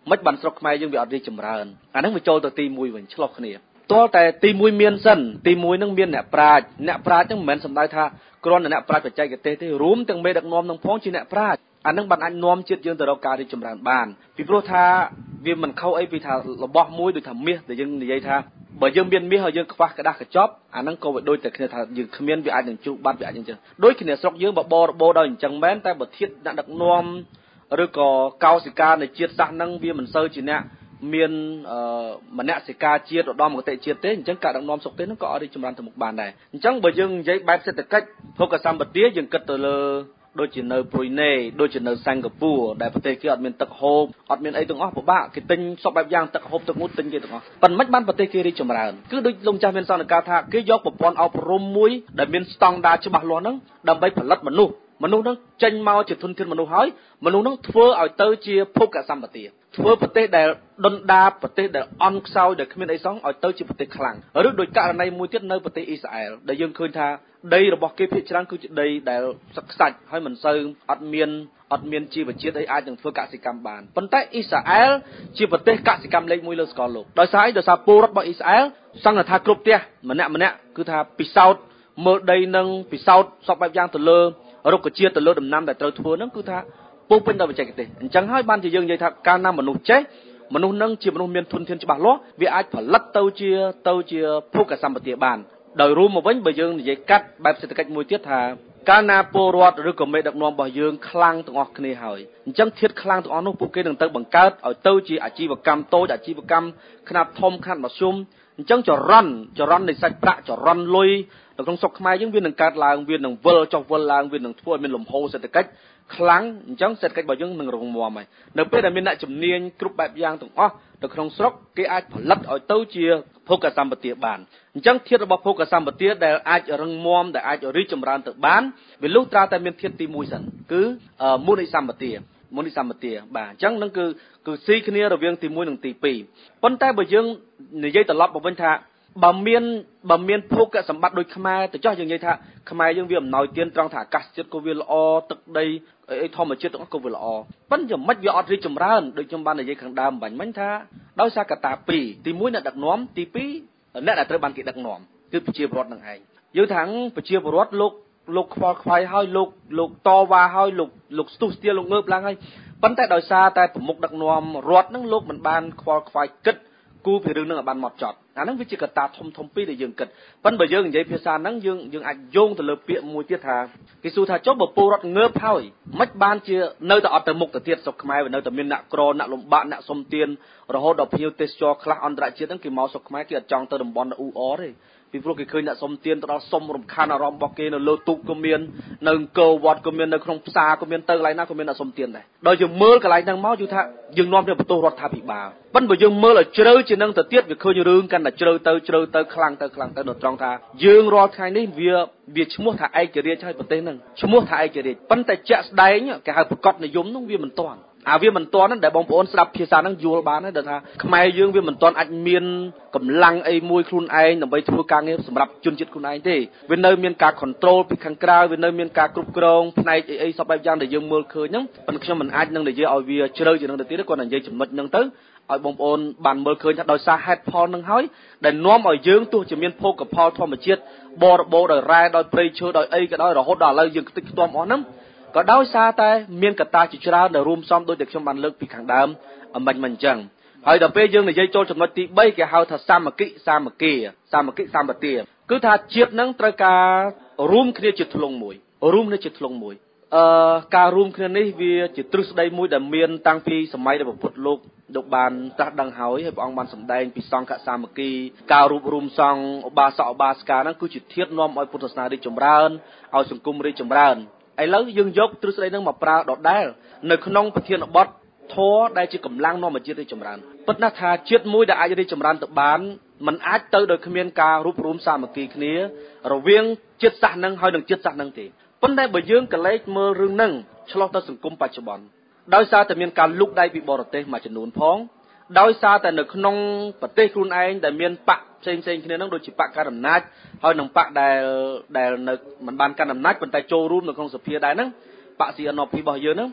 មិនបានស្រុកខ្មែរយើងវាអត់រីកចម្រើនអាហ្នឹងវាចូលទៅទីមួយវិញឆ្លោះគ្នាតើតែទីមួយមានសិនទីមួយហ្នឹងមានអ្នកប្រាជ្ញអ្នកប្រាជ្ញហ្នឹងមិនមែនសំដៅថាគ្រាន់តែអ្នកប្រាជ្ញបច្ចេកទេសទេរួមទាំងមេដឹកនាំនឹងផងជាអ្នកប្រាជ្ញអាហ្នឹងបានអាចនាំជាតិយើងទៅរកការរីកចម្រើនបានពីព្រោះថាវាមិនខុសអីពីថារបស់មួយដូចថាមាសដែលយើងនិយាយថាបើយើងមានមាសហើយយើងខ្វះក្តាស់កញ្ចប់អាហ្នឹងក៏វាដូចតែគ្នាថាយើងគ្មានវាអាចនឹងជួបបាត់វាអាចអញ្ចឹងដូចគ្នាស្រុកយើងបបរបបដោយអញ្ចឹងមែនតែបើធៀបអ្នកដឹកនាំឬក៏កោសិកានៃជាតិសាសន៍ហ្នឹងវាមិនសូវជាអ្នកមានអឺមនសិការជាតិឧត្តមគតិជាតិទេអញ្ចឹងការដឹកនាំស្រុកទេហ្នឹងក៏អត់រីកចម្រើនទៅមុខបានដែរអញ្ចឹងបើយើងនិយាយបែបសេដ្ឋកិច្ចភោគសម្បត្តិយើងគិតទៅលើដូចជានៅប្រុយណេដូចជានៅសិង្ហបុរីដែលប្រទេសគេអត់មានទឹកហូបអត់មានអីទាំងអស់ពិបាកគេទិញសពបែបយ៉ាងទឹកហូបទឹកងូតទិញគេទាំងអស់ប៉ុន្តែមិនបានប្រទេសគេរីកចម្រើនគឺដូចលោកចាស់មានសន្និការថាគេយកប្រព័ន្ធអប់រំមួយដែលមានស្តង់ដារច្បាស់លាស់ហ្នឹងដើម្បីផលិតមនុស្សមនុស្សហ្នឹងចេញមកជាធនធានមនុស្សហើយមនុស្សហ្នឹងធ្វើឲ្យទៅជាភោគសម្បត្តិធ្វើប្រទេសដែលដុនដាបប្រទេសដែលអន់ខ្សោយដែលគ្មានអីសោះឲ្យទៅជាប្រទេសខ្លាំងឬដោយករណីមួយទៀតនៅប្រទេសអ៊ីស្រាអែលដែលយើងឃើញថាដីរបស់គេភាគច្រើនគឺជាដីដែលសឹកខ្សាច់ហើយមិនសូវអត់មានអត់មានជីវជាតិអីអាចនឹងធ្វើកសិកម្មបានប៉ុន្តែអ៊ីស្រាអែលជាប្រទេសកសិកម្មលេខមួយលើសកលលោកដោយសារអីដោយសារពលរដ្ឋរបស់អ៊ីស្រាអែលសង្ឃថាគ្រប់ផ្ទះម្នាក់ម្នាក់គឺថាពិសោធន៍មើលដីនឹងពិសោធន៍សពបែបយ៉ាងទៅលើរុក្ខជាតិទៅលើដំណាំដែលត្រូវធ្វើហ្នឹងគឺថាពោពេញដោយបច្ចេកទេសអញ្ចឹងហើយបានជាយើងនិយាយថាកាលណាមនុស្សចេះមនុស្សនឹងជាមនុស្សមានធនធានច្បាស់លាស់វាអាចផលិតទៅជាទៅជាភោគសម្បត្តិបានដោយរួមមកវិញបើយើងនិយាយកាត់បែបសេដ្ឋកិច្ចមួយទៀតថាកាលណាពលរដ្ឋឬក៏មេដឹកនាំរបស់យើងខ្លាំងទាំងអស់គ្នាហើយអញ្ចឹងធាតុខ្លាំងទាំងអស់នោះពួកគេនឹងទៅបង្កើតឲ្យទៅជាអាជីវកម្មតូចអាជីវកម្មខ្នាតធំខ្នាតមធ្យមអញ្ចឹងចរន្តចរន្តនៃសាច់ប្រាក់ចរន្តលុយនៅក្នុងស្រុកខ្មែរយើងវានឹងកើតឡើងវានឹងវិលចុះវិលឡើងវានឹងធ្វើឲ្យមានលំហូរសេដ្ឋកិច្ចខ្លាំងអញ្ចឹងសេដ្ឋកិច្ចរបស់យើងនឹងរងមាំហើយនៅពេលដែលមានអ្នកជំនាញគ្រប់បែបយ៉ាងទាំងអស់នៅក្នុងស្រុកគេអាចផលិតឲ្យទៅជាភោគសម្បត្តិបានអញ្ចឹងធាតុរបស់ភោគសម្បត្តិដែលអាចរងមាំដែលអាចរីកចម្រើនទៅបានវាលុះត្រាតែមានធាតុទីមួយសិនគឺមូលនិសម្បត្តិមូលនិសម្បត្តិបាទអញ្ចឹងនឹងគឺគឺស៊ីគ្នារវាងទីមួយនិងទីពីរប៉ុន្តែបើយើងនិយាយត្រឡប់មកវិញថាបើមានបើមានភោគសម្បត្តិដូចខ្មែរទៅចោះយើងនិយាយថាខ្មែរយើងវាអំណោយទានត្រង់ថាអាកាសធាតុក៏វាល្អទឹកដីអីធម្មជាតិទាំងអស់ក៏វាល្អប៉ុន្តែមិនវាអត់រីកចម្រើនដូចខ្ញុំបាននិយាយខាងដើមបាញ់មិញថាដោយសារកត្តាពីរទីមួយអ្នកដឹកនាំទីពីរអ្នកដែលត្រូវបានគេដឹកនាំគឺប្រជាពលរដ្ឋនឹងឯងយើងថាប្រជាពលរដ្ឋលោកលោកខ្វល់ខ្វាយហើយលោកលោកតវ៉ាហើយលោកលោកស្ទុះស្ទាលលោកងើបឡើងហើយប៉ុន្តែដោយសារតែប្រមុខដឹកនាំរដ្ឋនឹងលោកមិនបានខ្វល់ខ្វាយគិតគូពីរឿងនឹងឲ្យបានមកចត់អាហ្នឹងវាជាកត្តាធំធំពីរដែលយើងគិតប៉ុន្តែបើយើងនិយាយភាសាហ្នឹងយើងយើងអាចយោងទៅលើពាក្យមួយទៀតថាគេសួរថាចុះបើពលរដ្ឋងើបហើយមិនបានជានៅតែអត់ទៅមុខទៅទៀតស្រុកខ្មែរវានៅតែមានអ្នកក្រអ្នកលំបាកអ្នកសុំទានរហូតដល់ភ្ញៀវទេសចរខ្លះអន្តរជាតិហ្នឹងគេមកស្រុកខ្មែរគេអត់ចង់ទៅតំបន់អ៊ូអរទេពីព្រោះគេឃើញអ្នកសុំទានទៅដល់សុំរំខានអារម្មណ៍របស់គេនៅលើទូកក៏មាននៅអង្គរវត្តក៏មាននៅក្នុងផ្សារក៏មានទៅកន្លែងណាក៏មានអ្នកសុំទានដែរដល់យើងមើលកន្លែងហ្នឹងមកយល់ថាយើងនាំទៅបន្ទោសរដ្ឋាភិបាលប៉ុន្តែបើយើងមើលឲ្យជ្រៅជាងនឹងទៅទៀតវាឃើញរឿងកាន់តែជ្រៅទៅជ្រៅទៅខ្លាំងទៅខ្លាំងទៅនៅត្រង់ថាយើងរាល់ថ្ងៃនេះវាវាឈ្មោះថាឯករាជ្យហើយប្រទេសហ្នឹងឈ្មោះថាឯករាជ្យប៉ុន្តែជាក់ស្ដែងគេហៅប្រកបនិយមហ្នឹងវាមិនទាន់អាវាមិនទាន់ហ្នឹងដែលបងប្អូនស្ដាប់ភាសាហ្នឹងយល់បានដែរថាខ្មែរយើងវាមិនទាន់អាចមានកម្លាំងអីមួយខ្លួនឯងដើម្បីធ្វើការងារសម្រាប់ជនជាតិខ្លួនឯងទេវានៅមានការ control ពីខាងក្រៅវានៅមានការគ្រប់គ្រងផ្នែកអីអីសពបែបយ៉ាងដែលយើងមើលឃើញហ្នឹងប៉ុន្តែខ្ញុំមិនអាចនឹងនិយាយឲ្យវាជ្រៅជាងនឹងទៅទៀតទេគាត់និយាយចំណុចហ្នឹងទៅឲ្យបងប្អូនបានមើលឃើញថាដោយសារហេតុផលហ្នឹងហើយដែលនាំឲ្យយើងទោះជាមានភោគផលធម្មជាតិបរិបូរដោយរ៉ែដោយព្រៃឈើដោយអីក៏ដោយរហូតដល់ឥឡូវយើងខ្ទេចខ្ទាំអស់ហ្នឹងក៏ដោយសារតែមានកត្តាជាច្រើនដែលរួមផ្សំដោយតែខ្ញុំបានលើកពីខាងដើមអំបញ្ញមិនអញ្ចឹងហើយដល់ពេលយើងនិយាយចូលចំណុចទី3គេហៅថាសាមគ្គិសាមគ្គីសាមគ្គិសម្បត្តិគឺថាជាតិនឹងត្រូវការរួមគ្នាជាធ្លុងមួយរួមគ្នាជាធ្លុងមួយអឺការរួមគ្នានេះវាជាទ្រឹស្ដីមួយដែលមានតាំងពីសម័យដែលពុទ្ធលោកលោកបានត្រាស់ដឹងហើយហើយព្រះអង្គបានសម្ដែងពីសង្ឃសាមគ្គីការរួបរวมសង្ឃឧបាសកឧបាសិកាហ្នឹងគឺជាធាតុនាំឲ្យពុទ្ធសាសនារីកចម្រើនឲ្យសង្គមរីកចម្រើនឥឡូវយើងយកទ្រឹស្ដីហ្នឹងមកប្រើដដែលនៅក្នុងប្រធានបទធម៌ដែលជាកម្លាំងនាំឲ្យជាតិរីកចម្រើនពិតណាស់ថាជាតិមួយដែលអាចរីកចម្រើនទៅបានมันអាចទៅដោយគ្មានការរួបរวมសាមគ្គីគ្នារវាងជាតិសាសន៍ហ្នឹងហើយនិងជាតិសាសន៍ហ្នឹងទេប៉ុន្តែបើយើងកលែកមើលរឿងហ្នឹងឆ្លោះទៅសង្គមបច្ចុប្បន្នដោយសារតែមានការលុកដៃពីបរទេសមួយចំនួនផងដោយសារតែនៅក្នុងប្រទេសខ្លួនឯងដែលមានបកផ្សេងផ្សេងគ្នាហ្នឹងដូចជាបកកណ្ដាលអំណាចហើយនឹងបកដែលដែលនៅមិនបានកាន់អំណាចប៉ុន្តែចូលរួមនៅក្នុងសភាដែរហ្នឹងបក ซี អេន អេ พี របស់យើងហ្នឹង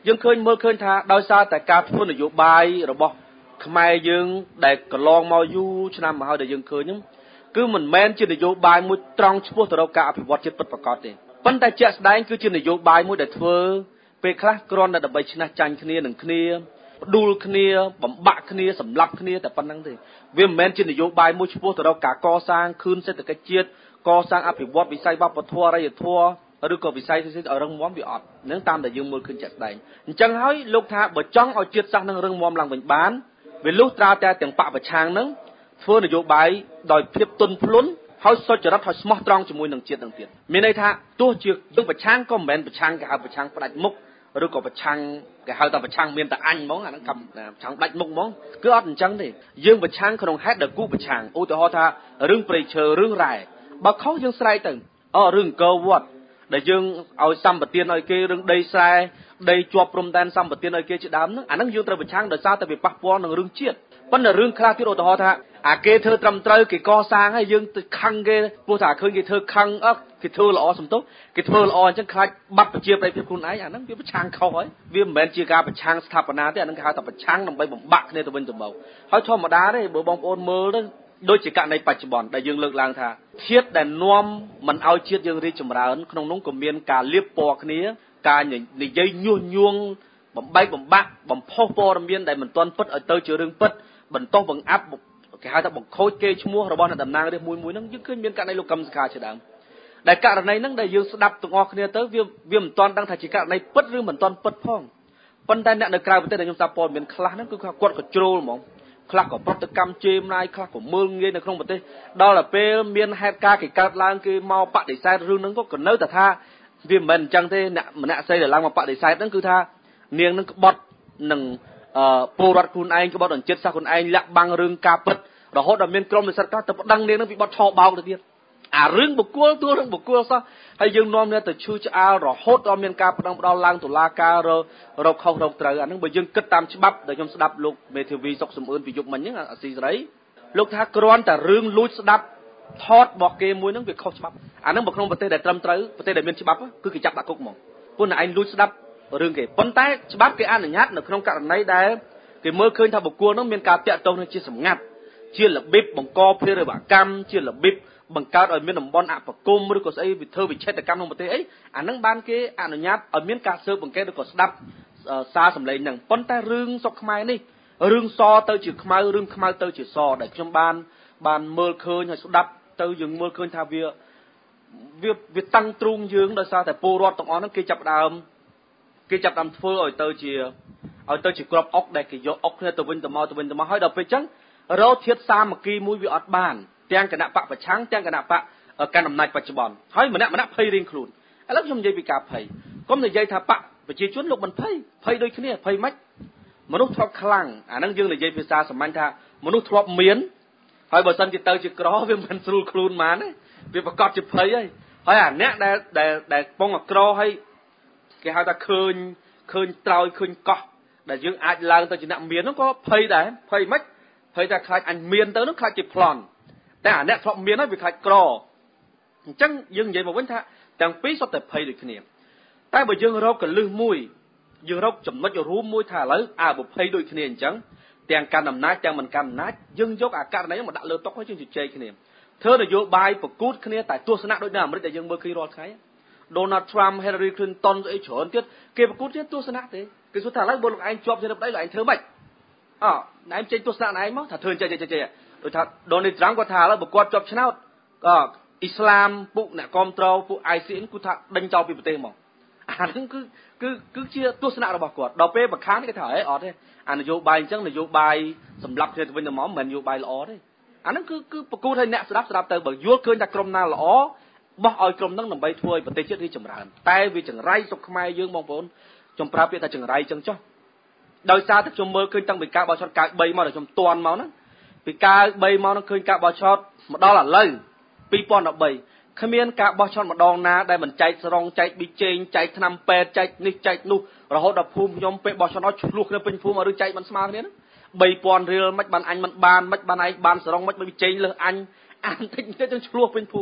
យើងឃើញមើលឃើញថាដោយសារតែការធ្វើនយោបាយរបស់ខ្មែរយើងដែលកន្លងមកយូរឆ្នាំមកហើយដែលយើងឃើញហ្នឹងគឺមិនមែនជានយោបាយមួយត្រង់ឆ្ពោះទៅរកការអភិវឌ្ឍជាតិពិតប្រាកដទេប៉ុន្តែជាក់ស្ដែងគឺជានយោបាយមួយដែលធ្វើពេលខ្លះគ្រាន់តែដើម្បីឈ្នះចាញ់គ្នានឹងគ្នាផ្ដួលគ្នាបំបាក់គ្នាសម្លាប់គ្នាតែប៉ុណ្្នឹងទេវាមិនមែនជានយោបាយមួយឆ្ពោះទៅរកការកសាងខឿនសេដ្ឋកិច្ចជាតិកសាងអភិវឌ្ឍវិស័យវប្បធម៌អរិយធម៌ឬក៏វិស័យផ្សេងៗឲ្យរឹងមាំវាអត់នឹងតាមដែលយើងមើលឃើញជាក់ស្ដែងអញ្ចឹងហើយលោកថាបើចង់ឲ្យជាតិសាសន៍នឹងរឹងមាំឡើងវិញបានវាលុះត្រាតែទាំងបកប្រឆាំងនឹងធ្វើនយោបាយដោយភាពទន់ភ្លន់ហើយសុចរិតហើយស្មោះត្រង់ជាមួយនឹងជាតិនឹងទៀតមានន័យថាទោះជាយើងប្រឆាំងក៏មិនមែនប្រឆាំងគេហៅប្រឆាំងផ្ដាច់មុខឬក៏ប្រឆាំងគេហៅថាប្រឆាំងមានតែអញហ្មងអាហ្នឹងកំប្រឆាំងផ្ដាច់មុខហ្មងគឺអត់អញ្ចឹងទេយើងប្រឆាំងក្នុងហេតុដែលគូប្រឆាំងឧទាហរណ៍ថារឿងព្រៃឈើរឿងរ៉ែបើខុសយើងស្រែកទៅអូរឿងអង្គរវត្តដែលយើងឲ្យសម្បទានឲ្យគេរឿងដីស្រែដីជាប់ព្រំដែនសម្បទានឲ្យគេជាដើមហ្នឹងអាហ្នឹងយើងត្រូវប្រឆាំងដោយសារតែវាប៉ះពាល់នឹងរឿងជាតិប៉ុន្តែរឿងខ្លះទៀតឧទាហរណ៍ថាអាគេធ្វើត្រឹមត្រូវគេកសាងហើយយើងទៅខឹងគេព្រោះថាឃើញគេធ្វើខឹងអត់គេធ្វើល្អសំទោសគេធ្វើល្អអញ្ចឹងខ្លាចបាត់ប្រជាប្រិយភាពខ្លួនឯងអាហ្នឹងវាប្រឆាំងខុសហើយវាមិនមែនជាការប្រឆាំងស្ថាបនាទេអាហ្នឹងគេហៅថាប្រឆាំងដើម្បីបំបាក់គ្នាទៅវិញទៅមកហើយធម្មតាទេបើបងប្អូនមើលទៅដូចជាករណីបច្ចុប្បន្នដែលយើងលើកឡើងថាជាតិដែលនាំមិនឲ្យជាតិយើងរីកចម្រើនក្នុងនោះក៏មានការលៀបពណ៌គ្នាការនិយាយញុះញង់បំបែកបំបាក់បំផុសព័ត៌មានដែលមិនទាន់ពិតឲ្យទៅជារឿងពិតបន្តបង្អាប់គេហៅថាបង្ខូចគេឈ្មោះរបស់អ្នកតំណាងរាស្ត្រមួយមួយហ្នឹងយើងឃើញមានករណីលោកកឹមសុខាជាដើមដែលករណីហ្នឹងដែលយើងស្ដាប់ទាំងអស់គ្នាទៅវាវាមិនទាន់ដឹងថាជាករណីពិតឬមិនទាន់ពិតផងប៉ុន្តែអ្នកនៅក្រៅប្រទេសដែលខ្ញុំស្ដាប់ព័ត៌មានខ្លះហ្នឹងគឺគាត់ក៏ជ្រុលហ្មងខ្លះក៏ប្រតិកម្មជេរម្លាយខ្លះក៏មើលងាយនៅក្នុងប្រទេសដល់តែពេលមានហេតុការណ៍គេកើតឡើងគេមកបដិសេធរឿងហ្នឹងក៏នៅតែថាវាមិនមែនអញ្ចឹងទេអ្នកម្នាក់ស្រីដែលឡើងមកបដិសេធហ្នឹងគឺថានាងនឹងក្បត់នឹងអឺពលរដ្ឋខ្លួនឯងក្បត់អញ្ចិតសាសខ្លួនឯងលាក់បាំងរឿងការពិតរហូតដល់មានក្រុមនិស្សិតខ្លះទៅប្តឹងនាងនឹងពីបទឆោបោកទៅទៀតអារឿងបុគ្គលទួលរឿងបុគ្គលសោះហើយយើងនាំគ្នាទៅឈឺឆ្អាលរហូតដល់មានការប្តឹងផ្តល់ឡើងតុលាការររកខុសរកត្រូវអាហ្នឹងបើយើងគិតតាមច្បាប់ដែលខ្ញុំស្ដាប់លោកមេធាវីសុកសំអឿនពីយុគមិញហ្នឹងអាស៊ីសេរីលោកថាគ្រាន់តែរឿងលួចស្ដាប់ថតរបស់គេមួយហ្នឹងវាខុសច្បាប់អាហ្នឹងបើក្នុងប្រទេសដែលត្រឹមត្រូវប្រទេសដែលមានច្បាប់គឺគេចាប់ដាក់គុកហ្មងព្រោះតែឯងលួចស្ដាប់រឿងគេប៉ុន្តែច្បាប់គេអនុញ្ញាតនៅក្នុងករណីដែលគេមើលឃើញថាបុគ្គលហ្នឹងមានការតាក់ទងនឹងជាសម្ងាត់ជារបៀបបង្កភេរវកម្មជារបៀបបង្កើតឲ្យមានតំបន់អបគមឬក៏ស្អីវិធ្វើវិឆេទកម្មក្នុងប្រទេសអីអាហ្នឹងបានគេអនុញ្ញាតឲ្យមានការស៊ើបអង្កេតឬក៏ស្ដាប់សារសម្លេងហ្នឹងប៉ុន្តែរឿងសុកខ្មែរនេះរឿងសទៅជាខ្មៅរឿងខ្មៅទៅជាសដែលខ្ញុំបានបានមើលឃើញហើយស្ដាប់ទៅយើងមើលឃើញថាវាវាវាតាំងទ្រូងយើងដោយសារតែពលរដ្ឋទាំងអស់ហ្នឹងគេចាប់ដើមគេចាប់ដើមធ្វើឲ្យទៅជាឲ្យទៅជាក្របអុកដែលគេយកអុកគ្នាទៅវិញទៅមកទៅវិញទៅមកហើយដល់ពេលអញ្ចឹងរោធាតសាមគ្គីមួយវាអត់បានទាំងគណៈបកប្រឆាំងទាំងគណៈបកកាន់អំណាចបច្ចុប្បន្នហើយម្នាក់ម្នាក់ភ័យរៀងខ្លួនឥឡូវខ្ញុំនិយាយពីការភ័យកុំនិយាយថាបកប្រជាជនលោកមិនភ័យភ័យដូចគ្នាភ័យមិនមនុស្សធ្លាប់ខ្លាំងអាហ្នឹងយើងនិយាយភាសាសាមញ្ញថាមនុស្សធ្លាប់មានហើយបើសិនជាទៅជាក្រវាមិនស្រួលខ្លួនហ្មងទេវាប្រកាសជាភ័យហើយហើយអាអ្នកដែលដែលដែលពងអក្រហើយគេហៅថាឃើញឃើញត្រោយឃើញកោះដែលយើងអាចឡើងទៅជាអ្នកមានហ្នឹងក៏ភ័យដែរភ័យមិនភ័យថាខ្លាចអញមានទៅហ្នឹងខ្លាចជាប្លន់តែអាអ្នកធ្លាប់មានហើយវាខ្លាចក្រអញ្ចឹងយើងនិយាយមកវិញថាទាំងពីរសុទ្ធតែភ័យដូចគ្នាតែបើយើងរកកលឹះមួយយើងរកចំណុចរួមមួយថាឥឡូវអើបើភ័យដូចគ្នាអញ្ចឹងទាំងកាន់អំណាចទាំងមិនកាន់អំណាចយើងយកអាករណីមកដាក់លើតុហើយយើងជជែកគ្នាធ្វើនយោបាយប្រកួតគ្នាតែទស្សនៈដូចនៅអាមេរិកដែលយើងមើលឃើញរាល់ថ្ងៃ Donald Trump Hillary Clinton អីច្រើនទៀតគេប្រកួតគ្នាទស្សនៈទេគេសួរថាឥឡូវបើលោកឯងជាប់ជារដ្ឋមន្ត្រីលោកឯងធ្វើម៉េចអោណែឯងចេញទស្សនៈណែឯងមកថាធ្វើចេះចេះចេះដូចថា Donald Trump គាត់ថាឥឡូវបើគាត់ជាប់ឆ្នោតក៏អ៊ីស្លាមពួកអ្នកគ្រប់គ្រងពួក I C N គាត់ថាដេញចោលពីប្រទេសមកអាហ្នឹងគឺគឺគឺជាទស្សនៈរបស់គាត់ដល់ពេលបខានគេថាហេអត់ទេអានយោបាយអញ្ចឹងនយោបាយសម្រាប់គ្នាទៅវិញទៅមកមិនមែននយោបាយល្អទេអាហ្នឹងគឺគឺប្រកួតឲ្យអ្នកស្ដាប់ស្ដាប់ទៅបើយល់ឃើញថាក្រុមណាល្អបោះឲ្យក្រុមហ្នឹងដើម្បីធ្វើឲ្យប្រទេសជាតិរីកចម្រើនតែវាចង្រៃសុខខ្មែរយើងបងប្អូនខ្ញុំប្រាប់ពាក្យថាចង្រៃអញ្ចឹងចុះដោយសារតែខ្ញុំមើលឃើញតាំងពីការបោះឆ្នោតកាយបីមកដល់ខ្ញុំទាន់មកហ្នឹងពីកាយបីមកហ្នឹងឃើញការបោះឆ្នោតមកដល់ឥឡូវពីរពាន់ដប់បីគ្មានការបោះឆ្នោតម្ដងណាដែលមិនចែកស្រង់ចែកប៊ីចេងចែកថ្នាំពេទ្យចែកនេះចែកនោះរហូតដល់ភូមិខ្ញុំពេលបោះឆ្នោតឆ្លោះគ្នាពេញភូមិឬចែកមិនស្មើគ្នាហ្នឹងបីពាន់រៀលមិនបានអញមិនបានមិនបានឯងបានស្រង់មិនប៊ីចេងលើសអញអានតិចតិចទៅឆ្លោះពេញភូមិ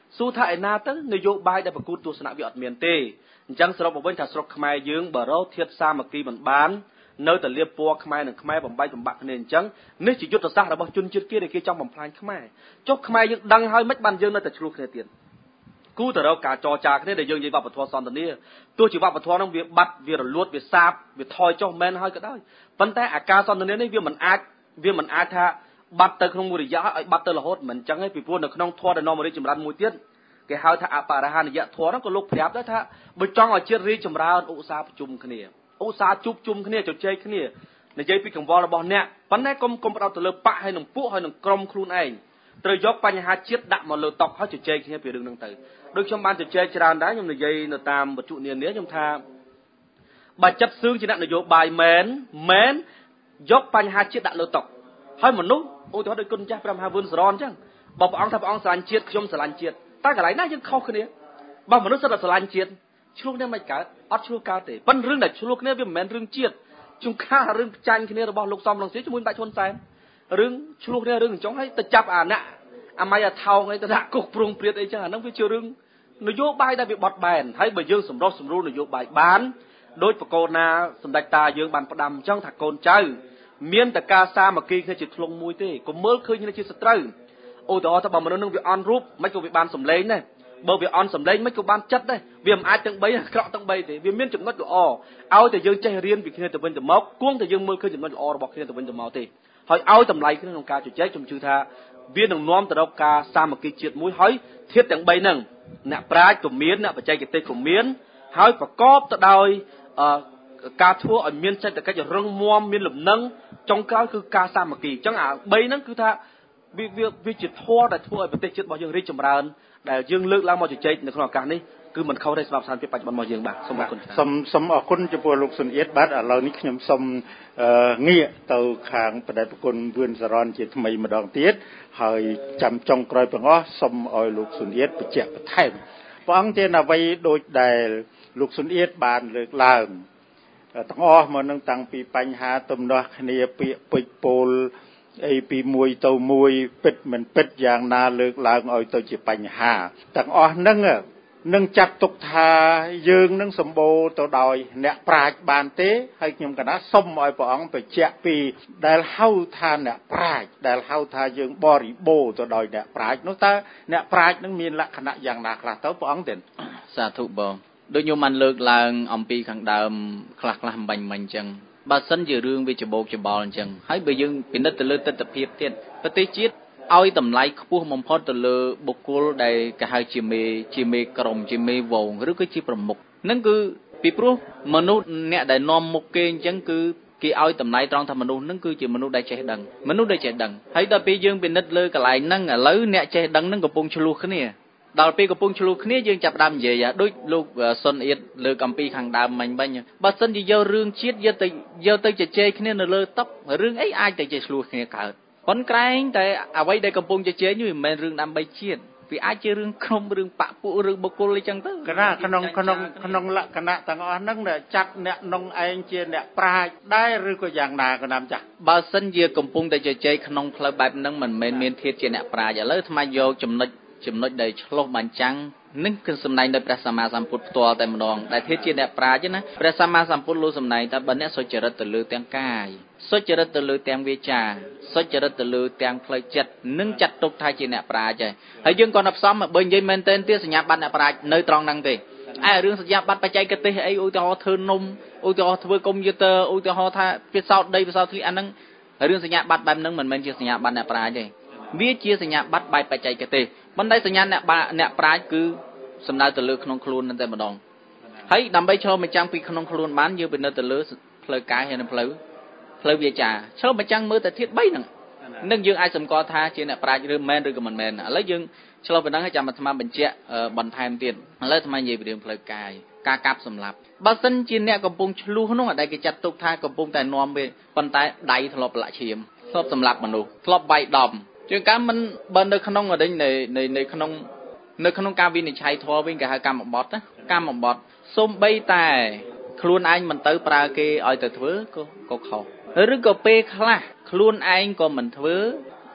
ស៊ូថាឯណាទៅនយោបាយដែលប្រកួតទស្សនៈវាអត់មានទេអញ្ចឹងសរុបមកវិញថាស្រុកខ្មែរយើងបើរោធៀបសាមគ្គីមិនបាននៅតែលៀបពណ៌ខ្មែរនិងខ្មែរបំបែកបំបាក់គ្នាអញ្ចឹងនេះជាយុទ្ធសាស្ត្ររបស់ជនជាតិគេដែលគេចង់បំផ្លាញខ្មែរចុះខ្មែរយើងដឹងហើយមិនបានយើងនៅតែឆ្លោះគ្នាទៀតគូទៅរកការចរចាគ្នាដែលយើងនិយាយវប្បធម៌សន្តានាទោះជាវប្បធម៌ហ្នឹងវាបាត់វារលត់វាសាបវាថយចុះមែនហើយក៏ដោយប៉ុន្តែអាការសន្តានានេះវាមិនអាចវាមិនអាចថាបាត់ទៅក្នុងមួយរយៈឲ្យបាត់ទៅរហូតមិនអញ្ចឹងទេពីព្រោះនៅក្នុងធម៌ដែលនាំមករីកចម្រើនមួយទៀតគេហៅថាអបរហនិយធម៌ហ្នឹងក៏លោកប្រាប់ដែរថាបើចង់ឲ្យជាតិរីកចម្រើនឧស្សាហ៍ប្រជុំគ្នាឧស្សាហ៍ជួបជុំគ្នាជជែកគ្នានិយាយពីកង្វល់របស់អ្នកប៉ុន្តែកុំកុំផ្ដោតទៅលើបកហើយនឹងពួកហើយនឹងក្រុមខ្លួនឯងត្រូវយកបញ្ហាជាតិដាក់មកលើតុហើយជជែកគ្នាពីរឿងហ្នឹងទៅដូចខ្ញុំបានជជែកច្រើនដែរខ្ញុំនិយាយនៅតាមវត្ថុនានាខ្ញុំថាបើចិត្តសឿងជាអ្នកនយោបាយមែនមែនយកបញ្ហាជាតិដាក់លើតុហើយមនុស្សឧទាហរណ៍ដូចគុណចាស់ព្រះមហាវុនសរនអញ្ចឹងបើព្រះអង្គថាព្រះអង្គស្រឡាញ់ជាតិខ្ញុំស្រឡាញ់ជាតិតែកន្លែងណាយើងខុសគ្នាបើមនុស្សសិតតែស្រឡាញ់ជាតិឆ្លោះគ្នាមិនកើតអត់ឆ្លោះកើតទេប៉ុន្តែរឿងដែលឆ្លោះគ្នាវាមិនមែនរឿងជាតិជួនកាលរឿងចាញ់គ្នារបស់លោកសំរងស៊ីជាមួយបាច់ហ៊ុនសែនរឿងឆ្លោះគ្នារឿងអញ្ចឹងហើយទៅចាប់អាណាអាម៉ៃអាថោងអីទៅដាក់គុកប្រងព្រាតអីចឹងអាហ្នឹងវាជារឿងនយោបាយដែលវាបត់បែនហើយបើយើងសម្រុះសម្រួលនយោបាយបានដោយបកូនណាសម្ដេចតាយើងបានផ្ដាំអញ្ចឹងថាកូនចៅមានតែការសាមគ្គីគ្នាជាធ្លុងមួយទេកុំមើលឃើញគ្នាជាសត្រូវឧទាហរណ៍ថាបើមនុស្សនឹងវាអន់រូបមិនក៏វាបានសម្លេងដែរបើវាអន់សម្លេងមិនក៏បានចិត្តដែរវាមិនអាចទាំងបីអាក្រក់ទាំងបីទេវាមានចំណុចល្អឲ្យតែយើងចេះរៀនពីគ្នាទៅវិញទៅមកគង់តែយើងមើលឃើញចំណុចល្អរបស់គ្នាទៅវិញទៅមកទេហើយឲ្យតម្លៃគ្នាក្នុងការជជែកខ្ញុំជឿថាវានឹងនាំទៅរកការសាមគ្គីជាតិមួយហើយធាតុទាំងបីហ្នឹងអ្នកប្រាជ្ញក៏មានអ្នកបច្ចេកទេសក៏មានហើយប្រកបទៅដោយការធ្វើឲ្យមានសេដ្ឋកិច្ចរឹងមាំមានលំនឹងចុងក្រោយគឺការសាមគ្គីអញ្ចឹងអាបីហ្នឹងគឺថាវាវាវាជាធម៌ដែលធ្វើឲ្យប្រទេសជាតិរបស់យើងរីកចម្រើនដែលយើងលើកឡើងមកជជែកនៅក្នុងឱកាសនេះគឺមិនខុសទេសម្រាប់ស្ថានភាពបច្ចុប្បន្នរបស់យើងបាទសូមអរគុណសូមសូមអរគុណចំពោះលោកសុនអៀតបាទឥឡូវនេះខ្ញុំសូមងាកទៅខាងបដិប្រគុណវឿនសរនជាថ្មីម្ដងទៀតហើយចាំចុងក្រោយទាំងអស់សូមឲ្យលោកសុនអៀតបញ្ជាក់បន្ថែមព្រះអង្គមានអ្វីដូចដែលលោកសុនអៀតបានលើកឡើងទាំងអស់មកនឹងតាំងពីបញ្ហាទំនាស់គ្នាពាក្យពេចន៍ពោលអីពីមួយទៅមួយពិតមិនពិតយ៉ាងណាលើកឡើងឲ្យទៅជាបញ្ហាទាំងអស់ហ្នឹងនឹងចាត់ទុកថាយើងនឹងសម្បូរទៅដោយអ្នកប្រាជ្ញបានទេហើយខ្ញុំកណាសុំឲ្យព្រះអង្គបញ្ជាក់ពីដែលហៅថាអ្នកប្រាជ្ញដែលហៅថាយើងបរិបូរទៅដោយអ្នកប្រាជ្ញនោះតើអ្នកប្រាជ្ញនឹងមានលក្ខណៈយ៉ាងណាខ្លះទៅព្រះអង្គទេសាធុបងដូចខ្ញុំបានលើកឡើងអំពីខាងដើមខ្លះខ្លះអំបញ្ញមិញអញ្ចឹងបើសិនជារឿងវាច្បោកច្បល់អញ្ចឹងហើយបើយើងពិនិត្យទៅលើទស្សនវិជ្ជាទៀតប្រទេសជាតិឲ្យតម្លៃខ្ពស់បំផុតទៅលើបុគ្គលដែលគេហៅជាមេជាមេក្រុមជាមេវងឬក៏ជាប្រមុខហ្នឹងគឺពីព្រោះមនុស្សអ្នកដែលនាំមុខគេអញ្ចឹងគឺគេឲ្យតម្លៃត្រង់ថាមនុស្សហ្នឹងគឺជាមនុស្សដែលចេះដឹងមនុស្សដែលចេះដឹងហើយដល់ពេលយើងពិនិត្យលើកន្លែងហ្នឹងឥឡូវអ្នកចេះដឹងហ្នឹងកំពុងឆ្លោះគ្នាដល់ពេលកំពុងឆ្លោះគ្នាយើងចាប់ដើមនិយាយដូចលោកសុនអៀតលើកអំពីខាងដើមមិញវិញបើសិនជាយករឿងជាតិយកទៅយកទៅជជែកគ្នានៅលើតុរឿងអីអាចតែជាឆ្លោះគ្នាកើតប៉ុន្តែក្រែងតែអ្វីដែលកំពុងជជែកនេះមិនមែនរឿងដើម្បីជាតិវាអាចជារឿងក្រុមរឿងបកពួករឿងបុគ្គលអីចឹងទៅកណាក្នុងក្នុងក្នុងលក្ខណៈទាំងអស់ហ្នឹងចាត់អ្នកនងឯងជាអ្នកប្រាជ្ញដែរឬក៏យ៉ាងណាក៏ណាំចាស់បើសិនជាកំពុងតែជជែកក្នុងផ្លូវបែបហ្នឹងមិនមែនមានធាតុជាអ្នកប្រាជ្ញឥឡូវថ្មយកចំណុចចំណុចដែលឆ្លោះបញ្ចាំងនឹងគឺសម្ដែងដោយព្រះសម្មាសម្ពុទ្ធផ្ទាល់តែម្ដងដែលធាតុជាអ្នកប្រាជ្ញណាព្រះសម្មាសម្ពុទ្ធលោកសម្ដែងថាបើអ្នកសុចរិតទៅលើទាំងកាយសុចរិតទៅលើទាំងវាចាសុចរិតទៅលើទាំងផ្លូវចិត្តនឹងចាត់ទុកថាជាអ្នកប្រាជ្ញហើយហើយយើងក៏ផ្សំបើនិយាយមែនទែនទៀតសញ្ញាបត្រអ្នកប្រាជ្ញនៅត្រង់ហ្នឹងទេឯរឿងសញ្ញាបត្របច្ចេកទេសអីឧទាហរណ៍ធ្វើនំឧទាហរណ៍ធ្វើកុំព្យូទ័រឧទាហរណ៍ថាពិសោធន៍ដីពិសោធន៍ធ្លីអាហ្នឹងរឿងសញ្ញាបត្របែបហ្នឹងមិនមែនជាសញ្ញាបត្រអ្នកប្រាជ្ញទេវាជាសញ្ញាបត្របែបបច្ចេកទេសប៉ុន្តែសញ្ញាអ្នកអ្នកប្រាជ្ញគឺសំដៅទៅលើក្នុងខ្លួននឹងតែម្ដងហើយដើម្បីឆ្លុះបញ្ចាំងពីក្នុងខ្លួនបានយើងពិនិត្យទៅលើផ្លូវកាយហើយនិងផ្លូវផ្លូវវាចាឆ្លុះបញ្ចាំងមើលតែធាតុបីហ្នឹងនឹងយើងអាចសម្គាល់ថាជាអ្នកប្រាជ្ញឬមែនឬក៏មិនមែនឥឡូវយើងឆ្លុះប៉ុណ្ណឹងហើយចាំអាត្មាបញ្ជាក់បន្ថែមទៀតឥឡូវអាត្មានិយាយពីរឿងផ្លូវកាយការកាប់សម្លាប់បើសិនជាអ្នកកំពុងឆ្លោះនោះដែលគេចាត់ទុកថាកំពុងតែនាំវាប៉ុន្តែដៃធ្លាប់ប្រឡាក់ឈាមធ្លាប់សម្លាប់មនុស្សធ្លាប់វាយដំជាងការមិនបើនៅក្នុងអរិញនៃនៃក្នុងនៅក្នុងការវិនិច្ឆ័យធម៌វិញគេហៅកម្មបត្តិកម្មបត្តិសូម្បីតែខ្លួនឯងមិនទៅប្រើគេឲ្យទៅធ្វើក៏ក៏ខុសឬក៏ពេលខ្លះខ្លួនឯងក៏មិនធ្វើ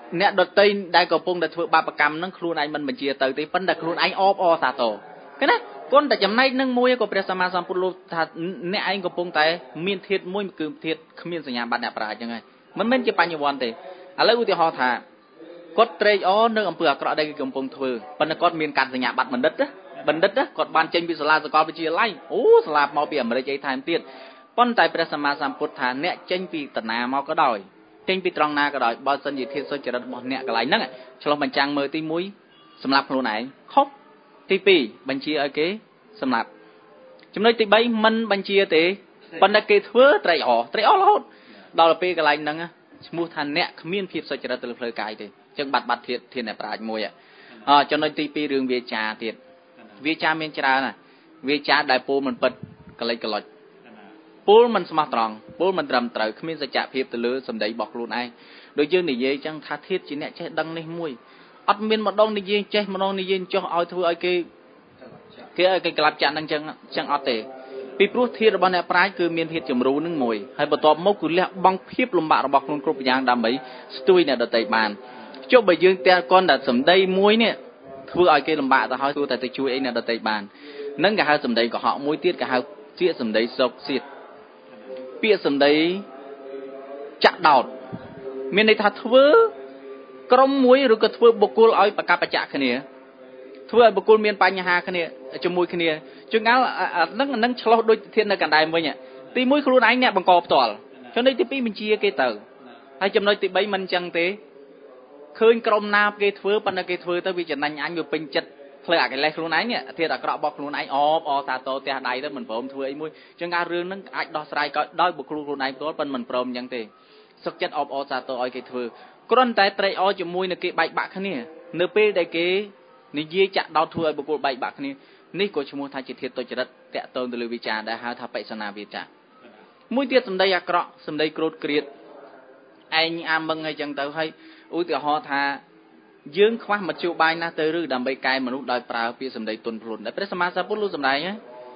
អ្នកដតីដែលកំពុងតែធ្វើបាបកម្មហ្នឹងខ្លួនឯងមិនបញ្ជាទៅទេប៉ុន្តែខ្លួនឯងអបអសាទរឃើញណាគន់តែចំណែកនឹងមួយក៏ព្រះសម្មាសម្ពុទ្ធលោកថាអ្នកឯងកំពុងតែមានធាតុមួយគឺធាតុគ្មានសញ្ញាបត្រអ្នកប្រាជ្ញចឹងហើយមិនមែនជាបញ្ញវន្តទេឥឡូវឧទាហរណ៍ថាគាត់ត្រេកអរនៅអំពើអាក្រក់ដែលគេកំពុងធ្វើប៉ុន្តែគាត់មានកាត់សញ្ញាបត្របណ្ឌិតណាបណ្ឌិតណាគាត់បានចេញពីសាលាសាកលវិទ្យាល័យអូស្លាប់មកពីអាមេរិកអីថែមទៀតប៉ុន្តែព្រះសម្មាសម្ពុទ្ធថាអ្នកចេញពីតាណាមកក៏ដោយចេញពីត្រង់ណាក៏ដោយបើសិនជាធាតុសុចរិតរបស់អ្នកកន្លែងហ្នឹងឆ្លោះបញ្ចាំងមើលទីមួយសម្រាប់ខ្លួនឯងខុសទីពីរបញ្ជាឲ្យគេសម្រាប់ចំណុចទីបីមិនបញ្ជាទេប៉ុន្តែគេធ្វើត្រេកអរត្រេកអររហូតដល់ពេលកន្លែងហ្នឹងឈ្មោះថាអ្នកគ្មានភាពសុចរិតទៅលើផ្លូវកាយទេអញ្ចឹងបាត់បាត់ធាតុធាតុអ្នកប្រាជ្ញមួយអចំណុចទីពីររឿងវាចាទៀតវាចាមានច្រើនណាវាចាដែលពោលមិនពិតកលិចកលុចពោលមិនស្មោះត្រង់ពោលមិនត្រឹមត្រូវគ្មានសច្ចភាពទៅលើសម្ដីរបស់ខ្លួនឯងដូចយើងនិយាយអញ្ចឹងថាធាតុជាអ្នកចេះដឹងនេះមួយអត់មានម្ដងនិយាយចេះម្ដងនិយាយចោះឲ្យធ្វើឲ្យគេគេឲ្យគេក្លាប់ចាក់ហ្នឹងអញ្ចឹងអញ្ចឹងអត់ទេពីព្រោះធាតុរបស់អ្នកប្រាជ្ញគឺមានភាពជំរូនឹងមួយហើយបន្ទាប់មកគឺលះបង់ភាពលំបាករបស់ខ្លួនគ្រប់យ៉ាងដើម្បីស្ទួយអ្នកដទៃបានចុះបើយើងតែគាត់តែសម្ដីមួយនេះធ្វើឲ្យគេលំបាកទៅហើយធ្វើតែទៅជួយអីអ្នកដទៃបាននឹងគេហៅសម្ដីកុហកមួយទៀតគេហៅជាសម្ដីសោកសៀតពាក្យសម្ដីចាក់ដោតមានន័យថាធ្វើក្រុមមួយឬក៏ធ្វើបុគ្គលឲ្យប្រកបបច្ចៈគ្នាធ្វើឲ្យបុគ្គលមានបញ្ហាគ្នាជាមួយគ្នាជួនកាលហ្នឹងហ្នឹងឆ្លោះដូចធាតុនៅកណ្ដាលវិញទីមួយខ្លួនឯងអ្នកបង្កផ្ទាល់ចំណុចទីពីរបញ្ជាគេទៅហើយចំណុចទីបីមិនអញ្ចឹងទេឃើញក្រុមណាគេធ្វើប៉ុន្តែគេធ្វើទៅវាចំណេញអញវាពេញចិត្តផ្លូវអាកិលេសខ្លួនឯងនេះធាតុអាក្រក់របស់ខ្លួនឯងអបអសាទរផ្ទះដៃទៅមិនព្រមធ្វើអីមួយចឹងការរឿងហ្នឹងអាចដោះស្រាយដោយបុគ្គលខ្លួនឯងផ្ទាល់ប៉ុន្តែមិនព្រមអញ្ចឹងទេសុខចិត្តអបអសាទរឲ្យគេធ្វើគ្រាន់តែត្រេកអរជាមួយនឹងគេបែកបាក់គ្នានៅពេលដែលគេនិយាយចាក់ដោតធ្វើឲ្យបុគ្គលបែកបាក់គ្នានេះក៏ឈ្មោះថាជាធាតុទុច្ចរិតតាក់ទងទៅលើវិចារដែលហៅថាបិសនាវាចាមួយទៀតសម្ដីអាក្រក់សម្ដីក្រោធក្រៀតឯងអាមឹងអីចឹងទៅហើយឧទាហរណ៍ថាយើងខ្វះមធ្យោបាយណាទៅឬដើម្បីកែមនុស្សដោយប្រើពាក្យសម្ដីទន់ភ្លន់ដែលព្រះសម្មាសម្ពុទ្ធលោកសម្ដែងហ្នឹង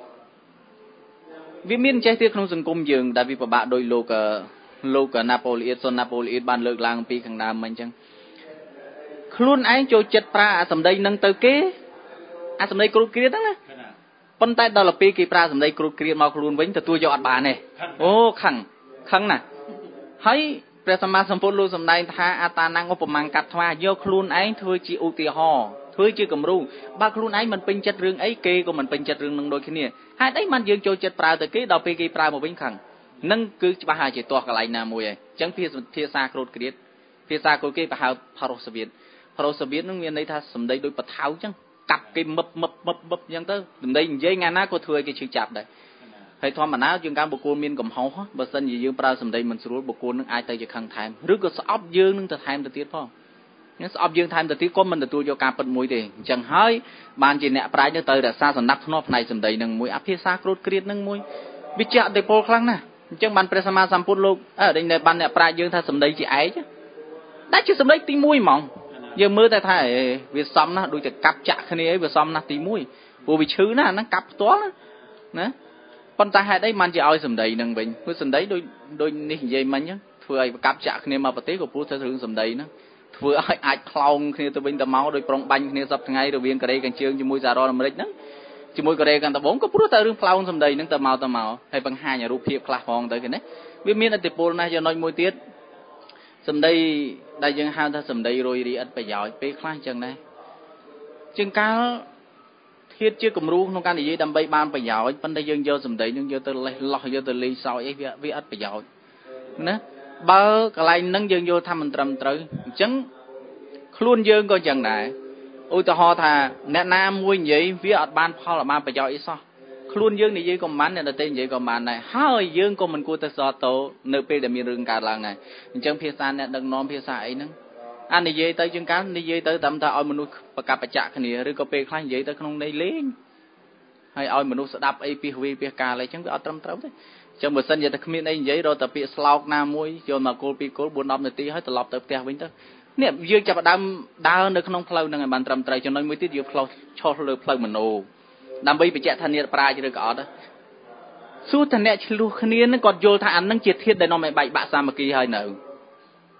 វាមានចេះទៀតក្នុងសង្គមយើងដែលវាពិបាកដោយលោកលោកណាប៉ូលីអ៊ីតសុនណាប៉ូលីអ៊ីតបានលើកឡើងពីខាងដើមមិញអញ្ចឹងខ្លួនឯងចូលចិត្តប្រើអាសម្ដីនឹងទៅគេអាសម្ដីគ្រូគ្រៀតហ្នឹងណាប៉ុន្តែដល់ពេលគេប្រើសម្ដីគ្រូគ្រៀតមកខ្លួនវិញទទួលយកអត់បានទេអូខឹងខឹងណាហើយព្រះសម្មាសម្ពុទ្ធលោកសម្ដែងថាអតានឧបមាកាត់ថ្វាយកខ្លួនឯងធ្វើជាឧទាហរណ៍ធ្វើជាគំរូបើខ្លួនឯងមិនពេញចិត្តរឿងអីគេក៏មិនពេញចិត្តរឿងនឹងដូចគ្នាហេតុអីបានយើងចូលចិត្តប្រើទៅគេដល់ពេលគេប្រើមកវិញខឹងនឹងគឺច្បាស់ហើយជាទាស់កន្លែងណាមួយហើយអញ្ចឹងភាសាគ្រូគ្រៀតភាសាគោលគេប្រហៅផារ៉ូសវៀតផារ៉ូសវៀតនឹងមានន័យថាសម្ដីដូចបថៅអញ្ចឹងកាប់គេមឹបមឹបមឹបមឹបអញ្ចឹងទៅសម្ដីនិយាយថ្ងៃណាក៏ធ្វើឲ្យគេឈឺចាប់ដែរហើយធម្មតាយើងកម្មបុគ្គលមានកំហុសបើសិនជាយើងប្រើសម្ដីមិនស្រួលបុគ្គលនឹងអាចទៅជាខឹងថែមឬក៏ស្អប់យើងនឹងទៅថែមទៅទៀតផងហ្នឹងស្អប់យើងថែមទៅទៀតក៏មិនទទួលយកការពិតមួយទេអញ្ចឹងហើយបានជាអ្នកប្រាជ្ញទៅរក្សាសណ្ដាប់ធ្នាប់ផ្នែកសម្ដីនឹងមួយអភាសាគ្រូតគ្រៀតនឹងមួយវាជាអតិពលខ្លាំងណាស់អញ្ចឹងបានព្រះសម្មាសម្ពុទ្ធលោកអើដែលបានអ្នកប្រាជ្ញយើងថាសម្ដីជាឯកតែជាសម្ដីទីមួយហ្មងយើងមើលតែថាវាសំណាស់ដូចតែកាប់ចាក់គ្នាឯងវាសំណាស់ទីមួយព្រោះវាឈឺណាស់ហ្នឹងកាប់ផ្ទាល់ណាប៉ុន្តែហេតុអីបានជាឲ្យសម្ដីនឹងវិញព្រោះសម្ដីដូចដូចនេះនិយាយមិញហ្នឹងធ្វើឲ្យកាប់ចាក់គ្នាមកប្រទេសក៏ព្រោះតែរឿងសម្ដីហ្នឹងធ្វើឲ្យអាចខ្លោងគ្នាទៅវិញទៅមកដោយប្រុងបាញ់គ្នាសប្តាហ៍ថ្ងៃរវាងកូរ៉េខាងជើងជាមួយសហរដ្ឋអាមេរិកហ្នឹងជាមួយកូរ៉េខាងត្បូងក៏ព្រោះតែរឿងផ្លោងសម្ដីហ្នឹងទៅមកទៅមកហើយបង្ហាញរូបភាពខ្លះផងទៅគេណាវាមានឥទ្ធិពលណាស់ចំណុចមួយទៀតសម្ដីដែលយើងហៅថាសម្ដីរយរីឥតប្រយោជន៍ពេលខ្លះអញ្ចឹងដែរជាងកាលធាតជាគំរូក្នុងការនិយាយដើម្បីបានប្រយោជន៍ប៉ុន្តែយើងយកសម្ដីនឹងយកទៅលេះលោះយកទៅលេងសើចអីវាវាអត់ប្រយោជន៍ណាបើកន្លែងហ្នឹងយើងយល់ថាមិនត្រឹមត្រូវអញ្ចឹងខ្លួនយើងក៏អញ្ចឹងដែរឧទាហរណ៍ថាអ្នកណាមួយនិយាយវាអត់បានផលអត់បានប្រយោជន៍អីសោះខ្លួនយើងនិយាយក៏មិនអ្នកដទៃនិយាយក៏មិនដែរហើយយើងក៏មិនគួរទៅសតោនៅពេលដែលមានរឿងកើតឡើងដែរអញ្ចឹងភាសាអ្នកដឹកនាំភាសាអីហ្នឹងអានិយាយទៅជាងកាលនិយាយទៅតាមថាឲ្យមនុស្សប្រកបបច្ចៈគ្នាឬក៏ពេលខ្លះនិយាយទៅក្នុងន័យលេងហើយឲ្យមនុស្សស្ដាប់អីពីវាពីកាលអីចឹងវាអត់ត្រឹមត្រូវទេអញ្ចឹងបើសិនជាតែគ្មានអីនិយាយរកតែពាក្យស្លោកណាមួយយកមកគោលពីគោល bốn 10នាទីហើយត្រឡប់ទៅផ្ទះវិញទៅនេះយើងចាប់ដើមដើរនៅក្នុងផ្លូវហ្នឹងឲ្យបានត្រឹមត្រូវចំណុចមួយទៀតយើងផ្លោះឈោះលើផ្លូវមโนដើម្បីបញ្ជាក់ថាអ្នកប្រាជ្ញឬក៏អត់សួរថាអ្នកឆ្លោះគ្នានឹងគាត់យល់ថាអានឹងជាធាតុដែលនាំឲ្យបែកបាក់សាមគ្គីហើយនៅ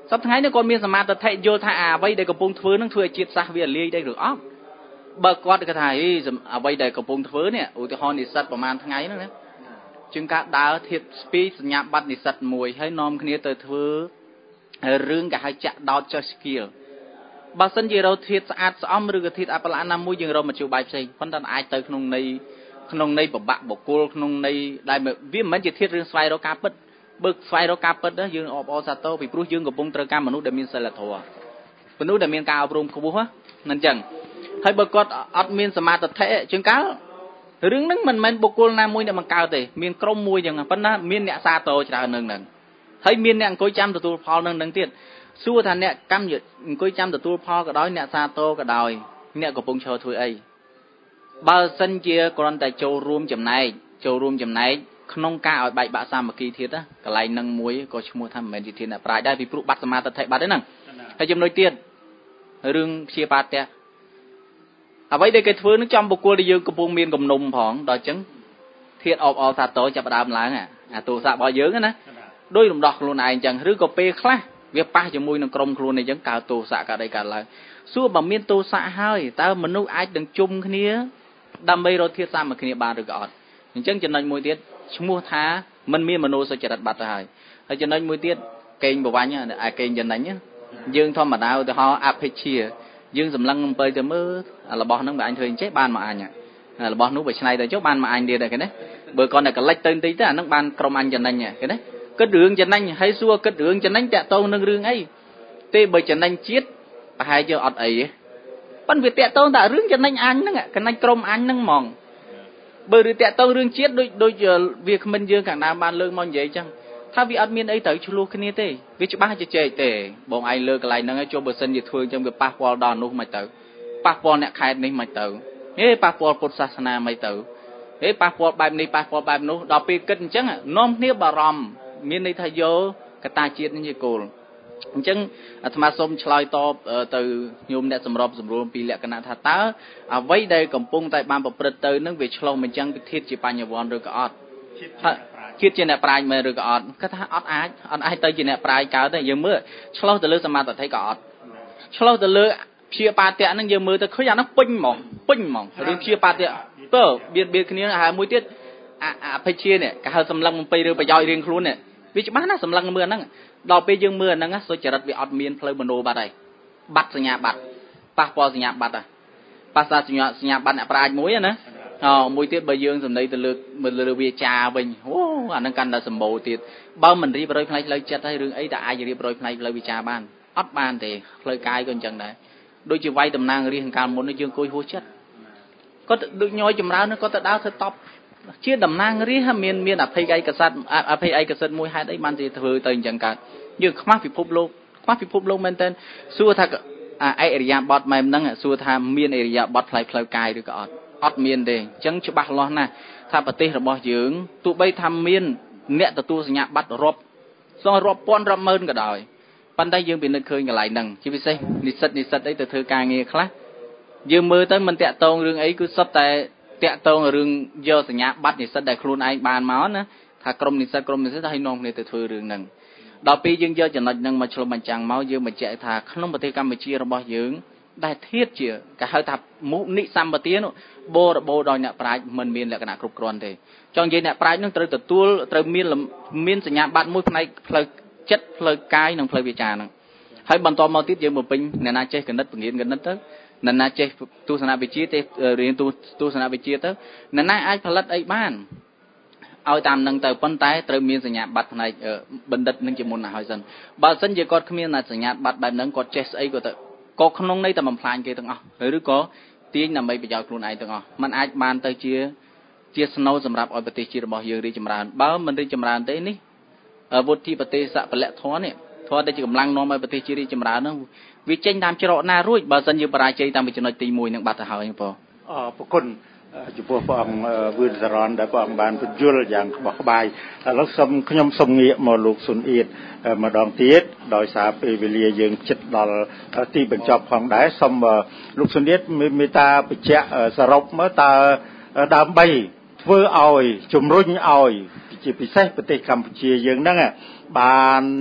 សប្តាហ៍ថ្ងៃនេះគាត់មានសមាធិយល់ថាអ្វីដែលកំពុងធ្វើនឹងធ្វើឲ្យជាតិសាសន៍វាលាយដែរឬអត់បើគាត់គាត់ថាអ្វីដែលកំពុងធ្វើនេះឧទាហរណ៍និស្សិតប្រហែលថ្ងៃហ្នឹងណាជាងការដើរធៀបស្ពីសញ្ញាបត្រនិស្សិតមួយហើយនាំគ្នាទៅធ្វើរឿងគេហៅចាក់ដោតចុះស្គីលបើសិនជារោធាតស្អាតស្អំឬក៏ធាតអបល័នណាមួយយើងរកមជ្ឈបាយផ្សេងប៉ុន្តែអាចទៅក្នុងន័យក្នុងន័យប្របាក់បកុលក្នុងន័យដែលវាមិនមែនជាធាតរឿងស្វែងរកការពិតបើស្វែងរកការពិតយើងអបអរសាទរពីព្រោះយើងកំពុងត្រូវការមនុស្សដែលមានសិលធម៌មនុស្សដែលមានការអប់រំខ្ពស់ណាអញ្ចឹងហើយបើគាត់អត់មានសមាធិជាងកាលរឿងហ្នឹងមិនមែនបុគ្គលណាមួយដែលបង្កើតទេមានក្រុមមួយចឹងប៉ុន្តែមានអ្នកសាទរច្រើននឹងហ្នឹងហើយមានអ្នកអង្គុយចាំទទួលផលនឹងហ្នឹងទៀតសួរថាអ្នកកម្មអង្គុយចាំទទួលផលក៏ដោយអ្នកសាទរក៏ដោយអ្នកកំពុងឈរធ្វើអីបើសិនជាគ្រាន់តែចូលរួមចំណែកចូលរួមចំណែកក្នុងការឲ្យបែកបាក់សាមគ្គីធាតុកន្លែងហ្នឹងមួយក៏ឈ្មោះថាមិនមែនជាធាតុអ្នកប្រាជ្ញដែរពីព្រោះបាត់សមាធិបាត់ហ្នឹងហើយចំណុចទៀតរឿងព្យាបាទៈអ្វីដែលគេធ្វើនឹងចំបុគ្គលដែលយើងកំពុងមានគំនុំផងដល់អញ្ចឹងធាតុអបអរសាទរចាប់ដើមឡើងអាទោសៈរបស់យើងណាដោយរំដោះខ្លួនឯងអញ្ចឹងឬក៏ពេលខ្លះវាប៉ះជាមួយនឹងក្រុមខ្លួនអញ្ចឹងកើតទោសៈកើតអីកើតឡើងសួរបើមានទោសៈហើយតើមនុស្សអាចនឹងជុំគ្នាដើម្បីរកធាតុសាមគ្គីបានឬក៏អត់អញ្ចឹងចំណុចមួយទៀតឈ្មោះថាมันមានមនោសុចរិតបាត់ទៅហើយហើយចំណុចមួយទៀតកេងប្រវាញ់អាកេងចំណេញយើងធម្មតាឧទាហរណ៍អភិជាយើងសម្លឹងអំពើទៅមើលរបស់ហ្នឹងបើអញធ្វើអញ្ចេះបានមកអញរបស់នោះបើឆ្នៃទៅចុះបានមកអញទៀតគេណាបើគាត់តែកលិចទៅបន្តិចទៅអាហ្នឹងបានក្រុមអញចំណេញគេណាគិតរឿងចំណេញហើយសួរគិតរឿងចំណេញតាក់ទងនឹងរឿងអីទេបើចំណេញជាតិប្រហែលជាអត់អីទេប៉ុន្តែវាតាក់ទងតែរឿងចំណេញអញហ្នឹងចំណេញក្រុមអញហ្នឹងហ្មងបើឬតាក់ទងរឿងជាតិដូចដូចវាគ្មិនយើងខាងដើមបានលើកមកនិយាយចឹងថាវាអត់មានអីត្រូវឆ្លោះគ្នាទេវាច្បាស់ជជែកទេបងឯងលើកកន្លែងហ្នឹងឲ្យចុះបើសិនជាធ្វើចឹងវាប៉ះពាល់ដល់នោះមិនទៅប៉ះពាល់អ្នកខេត្តនេះមិនទៅហេប៉ះពាល់ពុទ្ធសាសនាមិនទៅហេប៉ះពាល់បែបនេះប៉ះពាល់បែបនោះដល់ពេលគិតអញ្ចឹងនាំគ្នាបារម្ភមានន័យថាយកកតាជាតិនេះជាគោលអញ្ចឹងអាត្មាសូមឆ្លើយតបទៅញោមអ្នកសម្របសម្រួលពីលក្ខណៈថាតើអ្វីដែលកំពុងតែបានប្រព្រឹត្តទៅនឹងវាឆ្លុះបញ្ចាំងពីធាតុជាបញ្ញវន្តឬក៏អត់ជាតិជាអ្នកប្រាជ្ញមែនឬក៏អត់គាត់ថាអត់អាចអត់អាចទៅជាអ្នកប្រាជ្ញកើតទេយើងមើលឆ្លុះទៅលើសមាធិក៏អត់ឆ្លុះទៅលើព្យាបាទៈហ្នឹងយើងមើលទៅឃើញអាហ្នឹងពេញហ្មងពេញហ្មងរឿងព្យាបាទៈទៅបៀតបៀនគ្នាហើយមួយទៀតអភិជានេះគេហៅសម្លឹងអំពីឬប្រយោជន៍រៀងខ្លួននេះវាច្បាស់ណាសម្លឹងមើលហ្នឹងដល់ពេលយើងមើលហ្នឹងសុចរិតវាអត់មានផ្លូវមโนបាត់ហើយបាត់សញ្ញាបត្រប៉ះពាល់សញ្ញាបត្រប៉ះសាសញ្ញាសញ្ញាបត្រអ្នកប្រាជ្ញមួយណាអូមួយទៀតបើយើងសំដីទៅលើមើលលើវាចាវិញអូអាហ្នឹងកាន់តែសម្បូរទៀតបើមិនរៀបរយផ្នែកផ្លូវចិត្តហើយរឿងអីតែអាចរៀបរយផ្នែកផ្លូវវិចារបានអត់បានទេផ្លូវកាយក៏អញ្ចឹងដែរដូចជាវាយតំណាងរាជកាលមុននេះយើងអង្គុយហួសចិត្តគាត់ដូចញយចម្រើនគាត់ទៅដើរធ្វើតបជាតំណាងរាជមានមានអភ័យឯកសត្វអភ័យឯកសិទ្ធមួយហេតុអីបានជាធ្វើទៅអញ្ចឹងកើតយើងខ្មាស់ពិភពលោកខ្មាស់ពិភពលោកមែនតើសួរថាអរិយាប័ត្រម៉ែមហ្នឹងសួរថាមានអរិយាប័ត្រផ្លូវផ្លូវកាយឬក៏អត់អត់មានទេអញ្ចឹងច្បាស់លាស់ណាស់ថាប្រទេសរបស់យើងទោះបីថាមានអ្នកទទួលសញ្ញាបត្ររាប់សងរាប់ពាន់រាប់ម៉ឺនក៏ដោយប៉ុន្តែយើងពិនិត្យឃើញកន្លែងហ្នឹងជាពិសេសនិស្សិតនិស្សិតអីទៅធ្វើការងារខ្លះយើងមើលទៅមិនតាក់ទងរឿងអីគឺសុទ្ធតែតាក់ទងរឿងយកសញ្ញាបត្រនិស្សិតដែលខ្លួនឯងបានមកណាថាក្រុមនិស្សិតក្រុមនិស្សិតឲ្យនាំគ្នាទៅធ្វើរឿងហ្នឹងដល់ពេលយើងយកចំណុចហ្នឹងមកឆ្លុះបញ្ចាំងមកយើងបញ្ជាក់ថាក្នុងប្រទេសកម្ពុជារបស់យើងដែលធៀបជាគេហៅថាមុនិសម្បទានោះបរិបូរដោយអ្នកប្រាជ្ញមិនមានលក្ខណៈគ្រប់គ្រាន់ទេចង់និយាយអ្នកប្រាជ្ញនឹងត្រូវទទួលត្រូវមានមានសញ្ញាបត្រមួយផ្នែកផ្លូវចិត្តផ្លូវកាយនិងផ្លូវវាចាហ្នឹងហើយបន្តមកទៀតយើងបំពេញអ្នកណាចេះគណិតបង្រៀនកណិតទៅអ្នកណាចេះទស្សនវិជ្ជាទេរៀនទស្សនវិជ្ជាទៅអ្នកណាអាចផលិតអីបានឲ្យតាមនឹងទៅប៉ុន្តែត្រូវមានសញ្ញាបត្រផ្នែកបណ្ឌិតនឹងជាមុនណាស់ហើយសិនបើសិនជាគាត់គ្មានសញ្ញាបត្របែបហ្នឹងគាត់ចេះស្អីក៏ទៅក៏ក្នុងន័យតែបំផ្លាញគេទាំងអស់ឬក៏ទាញដើម្បីប្រយោជន៍ខ្លួនឯងទាំងអស់มันអាចបានទៅជាជាស្នូលសម្រាប់ឲ្យប្រទេសជាតិរបស់យើងរីកចម្រើនបើមិនរីកចម្រើនទេនេះវុទ្ធិប្រទេសសពលៈធម៌នេះធម៌ដែលជាកម្លាំងនាំឲ្យប្រទេសជាតិរីកចម្រើនហ្នឹងវាចេញតាមច្រកណារួចបើសិនយើងបរាជ័យតាមចំណុចទីមួយនឹងបាត់ទៅហើយបងអរគុណចំពោះព្រះអង្គវឿនសរនដែលព្រះអង្គបានបញ្យល់យ៉ាងក្បោះក្បាយឥឡូវសូមខ្ញុំសូមងាកមកលោកស៊ុនអៀតម្ដងទៀតដោយសារពេលវេលាយើងជិតដល់ទីបញ្ចប់ផងដែរសូមលោកស៊ុនអៀតមេត្តាបញ្ជាក់សរុបមកតើដើម្បីធ្វើឲ្យជំរុញឲ្យជាពិសេសប្រទេសកម្ពុជាយើងហ្នឹងបាន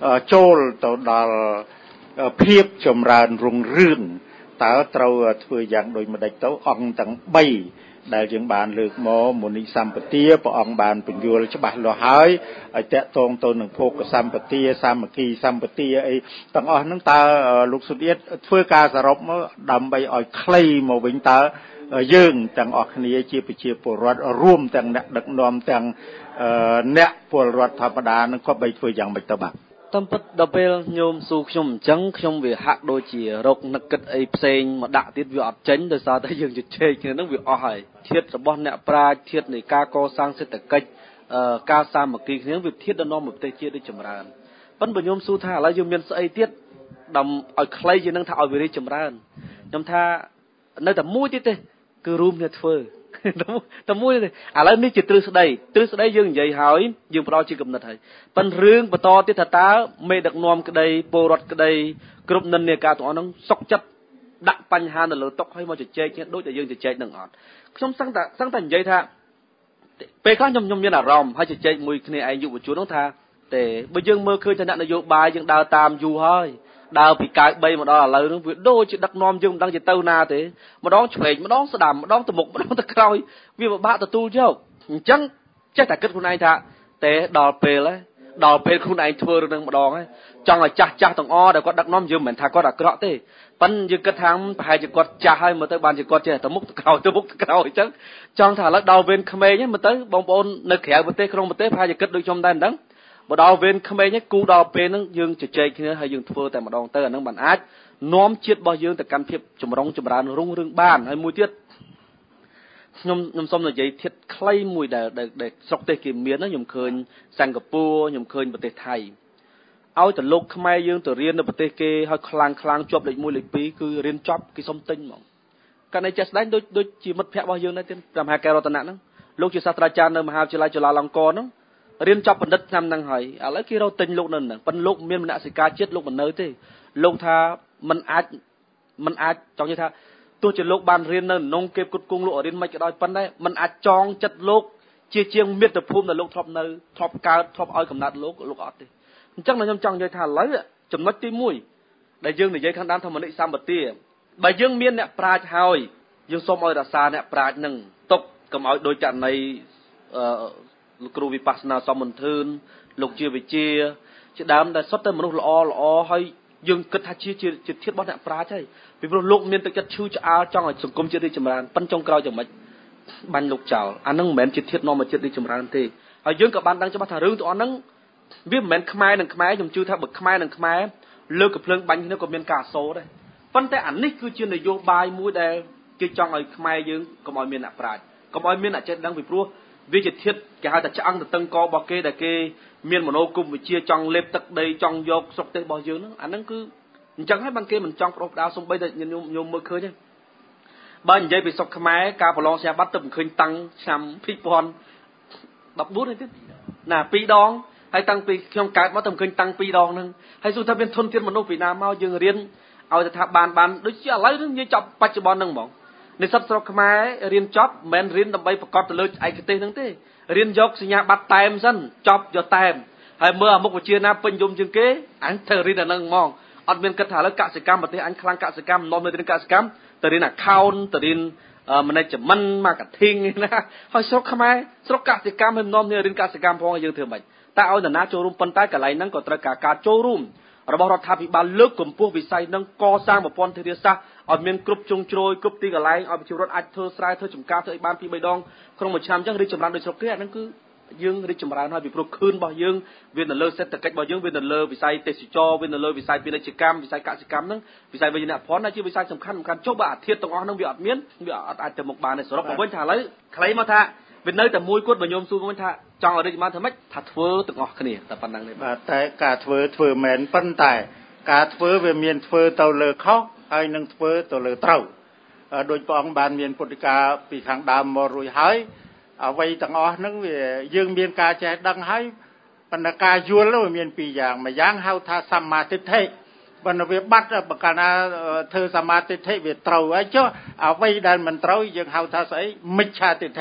ចូលទៅដល់ភាពចម្រើនរុងរឿងតើត្រូវធ្វើយ៉ាងដូចម្ដេចទៅអង្គទាំងបីដែលយើងបានលើកមកមុនីសម្បទាព្រះអង្គបានពន្យល់ច្បាស់លាស់ហើយឲ្យតកតងទៅនឹងភោគសម្បទាសាមគ្គីសម្បទាអីទាំងអស់ហ្នឹងតើលោកសុទៀតធ្វើការសរុបមកដើម្បីឲ្យខ្លីមកវិញតើយើងទាំងអស់គ្នាជាប្រជាពលរដ្ឋរួមទាំងអ្នកដឹកនាំទាំងអ្នកពលរដ្ឋធម្មតានឹងក៏បីធ្វើយ៉ាងម៉េចទៅបាទតាមពិតដល់ពេលញោមស៊ូខ្ញុំអញ្ចឹងខ្ញុំវាហាក់ដូចជារកនឹកគិតអីផ្សេងមកដាក់ទៀតវាអត់ចេញដោយសារតែយើងជជែកគ្នាហ្នឹងវាអស់ហើយធាតុរបស់អ្នកប្រាជ្ញធាតុនៃការកសាងសេដ្ឋកិច្ចការសាមគ្គីគ្នាវាធាតុដល់នាំប្រទេសជាតិរីកចម្រើនប៉ុន្តែបើញោមស៊ូថាឥឡូវយើងមានស្អីទៀតដើម្បីឲ្យខ្លីជាងនឹងថាឲ្យវារីកចម្រើនខ្ញុំថានៅតែមួយទៀតទេគឺរួមគ្នាធ្វើតែមួយទេឥឡូវនេះជាទ្រឹស្ដីទ្រឹស្ដីយើងនិយាយហើយយើងផ្ដល់ជាគំនិតហើយប៉ុន្តែរឿងបន្តទៀតថាតើមេដឹកនាំក្តីពលរដ្ឋក្តីគ្រប់និន្នាការទាំងអស់ហ្នឹងសុខចិត្តដាក់បញ្ហានៅលើតុឲ្យមកជជែកគ្នាដូចតែយើងជជែកនឹងអត់ខ្ញុំសឹងតែសឹងតែនិយាយថាពេលខ្លះខ្ញុំខ្ញុំមានអារម្មណ៍ហើយជជែកមួយគ្នាឯងយុវជនហ្នឹងថាតែបើយើងមើលឃើញថាអ្នកនយោបាយយើងដើរតាមយូរហើយដើរពីកៅបីមកដល់ឥឡូវហ្នឹងវាដូចជាដឹកនាំយើងមិនដឹងជាទៅណាទេម្ដងឆ្វេងម្ដងស្ដាំម្ដងទៅមុខម្ដងទៅក្រោយវាពិបាកទទួលយកអញ្ចឹងចេះតែគិតខ្លួនឯងថាតែដល់ពេលហើយដល់ពេលខ្លួនឯងធ្វើរឿងហ្នឹងម្ដងហើយចង់ឲ្យចាស់ចាស់ទាំងអស់ដែលគាត់ដឹកនាំយើងមិនមែនថាគាត់អាក្រក់ទេប៉ុន្តែយើងគិតថាប្រហែលជាគាត់ចាស់ហើយមើលទៅបានជាគាត់ចេះទៅមុខទៅក្រោយទៅមុខទៅក្រោយអញ្ចឹងចង់ថាឥឡូវដល់វេនក្មេងហ្នឹងមើលទៅបងប្អូននៅក្រៅប្រទេសក្នុងប្រទេសប្រហែលជាគិតដូចខ្ញុំដែរមិនដឹងមកដល់វេនក្មេងហ្នឹងគូដល់ពេលហ្នឹងយើងជជែកគ្នាហើយយើងធ្វើតែម្ដងទៅអាហ្នឹងបានអាចនាំជាតិរបស់យើងទៅកាន់ភាពចម្រុងចម្រើនរុងរឿងបានហើយមួយទៀតខ្ញុំខ្ញុំសូមនិយាយធៀបខ្លីមួយដែលដែលស្រុកទេសគេមានណាខ្ញុំឃើញសិង្ហបុរីខ្ញុំឃើញប្រទេសថៃឲ្យតែលោកខ្មែរយើងទៅរៀននៅប្រទេសគេឲ្យខ្លាំងខ្លាំងជាប់លេខមួយលេខពីរគឺរៀនចប់គេសុំទិញហ្មងកាលនេះចេះស្ដែងដូចដូចជាមិត្តភ័ក្តិរបស់យើងដែរទៀតព្រះមហាកែរតនៈហ្នឹងលោកជាសាស្ត្រាចារ្យនៅមហាវិទ្យាល័យจุฬាលង្ករហ្នឹងរៀនចប់បណ្ឌិតឆ្នាំហ្នឹងហើយឥឡូវគេរកទិញលោកនៅហ្នឹងប៉ុន្តែលោកមានមនសិការជាតិលោកមិននៅទេលោកថាมันអាចมันអាចចង់និយាយថាទោះជាលោកបានរៀននៅក្នុងគេផ្គត់ផ្គង់លោករៀនមិនក៏ដោយប៉ុន្តែมันអាចចងចិត្តលោកជាជាងមាតុភូមិដែលលោកធ្លាប់នៅធ្លាប់កើតធ្លាប់ឲ្យកំណត់លោកលោកអត់ទេអញ្ចឹងខ្ញុំចង់និយាយថាឥឡូវចំណុចទីមួយដែលយើងនិយាយខាងដើមថាមនិសម្បទាបើយើងមានអ្នកប្រាជ្ញហើយយើងសូមឲ្យរក្សាអ្នកប្រាជ្ញនឹងទុកកុំឲ្យដោយករណីអឺលោកគ្រូវិបស្សនាសមមន្ទឿនលោកជាវិជាជាដើមដែលសុទ្ធតែមនុស្សល្អល្អហើយយើងគិតថាជាជាធាតុរបស់អ្នកប្រាជ្ញហើយពីព្រោះលោកមានទឹកចិត្តឈឺឆ្អាលចង់ឲ្យសង្គមជាតិរីកចម្រើនប៉ុន្តែចុងក្រោយយ៉ាងម៉េចបាញ់លោកចោលអានឹងមិនមែនជាធាតុនាំមកជាតិរីកចម្រើនទេហើយយើងក៏បានដឹងច្បាស់ថារឿងទាំងអស់ហ្នឹងវាមិនមែនខ្មែរនឹងខ្មែរខ្ញុំជឿថាបើខ្មែរនឹងខ្មែរលើកកំភ្លើងបាញ់គ្នាក៏មានការអសូរដែរប៉ុន្តែអានេះគឺជានយោបាយមួយដែលគេចង់ឲ្យខ្មែរយើងកុំឲ្យមានអ្នកប្រាជ្ញកុំឲ្យមានអ្នកចេះដឹងពីព្រោះវាជាធាតុគេហៅថាឆ្អឹងទៅតឹងករបស់គេដែលគេមានមโนគមវិជ្ជាចង់លេបទឹកដីចង់យកស្រុកទេសរបស់យើងហ្នឹងអាហ្នឹងគឺអញ្ចឹងហើយបានគេមិនចង់ប្រុសផ្ដាល់សំបីតែញោមញោមមើលឃើញទេបើនិយាយពីស្រុកខ្មែរការប្រឡងសញ្ញាបត្រទៅមិនឃើញតាំងឆ្នាំពីរពាន់ដប់បួនទេណាពីរដងហើយតាំងពីខ្ញុំកើតមកទៅមិនឃើញតាំងពីរដងហ្នឹងហើយសួរថាមានធនធានមនុស្សពីណាមកយើងរៀនឲ្យថាបានបានដូចជាឥឡូវនេះនិយាយចប់បច្ចុប្បន្នហ្នឹងហ្មងនិស្សិតស្រុកខ្មែររៀនចប់មិនមែនរៀនដើម្បីប្រកបទៅលើឯកទេសហ្នឹងទេរៀនយកសញ្ញាបត្រតែមសិនចប់យកតែមហើយមើលអាមុខវិជ្ជាណាពេញយមជាងគេអញត្រូវរៀនអាហ្នឹងហ្មងអត់មានគិតថាឥឡូវកសិកម្មប្រទេសអញខ្លាំងកសិកម្មនាំទៅរៀនកសិកម្មទៅរៀន account ទៅរៀន management marketing ណាហើយស្រុកខ្មែរស្រុកកសិកម្មមិននាំគ្នារៀនកសិកម្មផងយើងធ្វើម៉េចតែឲ្យនរណាចូលរួមប៉ុន្តែកន្លែងហ្នឹងក៏ត្រូវការការចូលរួមរបស់រដ្ឋាភិបាលលើកកម្ពស់វិស័យហ្នឹងកសាងប្រព័ន្ធធារាសាស្ត្រឲ្យមានគ្រប់ជ្រុងជ្រោយគ្រប់ទីកន្លែងឲ្យប្រជាពលរដ្ឋអាចធ្វើស្រែធ្វើចម្ការធ្វើឲ្យបានពីរបីដងក្នុងមួយឆ្នាំអញ្ចឹងរីកចម្រើនដោយស្រុកគេអាហ្នឹងគឺយើងរីកចម្រើនហើយពីព្រោះខឿនរបស់យើងវានៅលើសេដ្ឋកិច្ចរបស់យើងវានៅលើវិស័យទេសចរវានៅលើវិស័យពាណិជ្ជកម្មវិស័យកសិកម្មហ្នឹងវិស័យវិញ្ញាណភ័ណ្ឌដែលជាវិស័យសំខាន់សំខាន់ចុះបើអាធាតុទាំងអស់ហ្នឹងវាអត់មានវាអត់អាចទៅមុខបានទេសរុបមកវិញថាឥឡូវខ្លីមកថាវានៅតែមួយគត់បើញោមសួរវិញថាចង់ឲ្យរីកចម្រើនធ្វើម៉េចថាធ្វើទាំងអស់គ្នាតែប៉ុណ្្នឹងទេបាទតែការធ្វើធ្វើមែនប៉ុន្តែការធ្វើវាមានធ្វើទៅលើខុសហើយនឹងធ្វើទៅលើត្រូវដោយព្រះអង្គបានមានពុទ្ធិកាពីខាងដើមមករួចហើយអ្វីទាំងអស់ហ្នឹងវាយើងមានការចេះដឹងហើយបណ្ដាការយល់វាមានពីរយ៉ាងមួយយ៉ាងហៅថាសម្មាទិដ្ឋិបណ្ដាវាបាត់បើកាលណាធ្វើសម្មាទិដ្ឋិវាត្រូវហើយចុះអ្វីដែលមិនត្រូវយើងហៅថាស្អីមិច្ឆាទិដ្ឋិ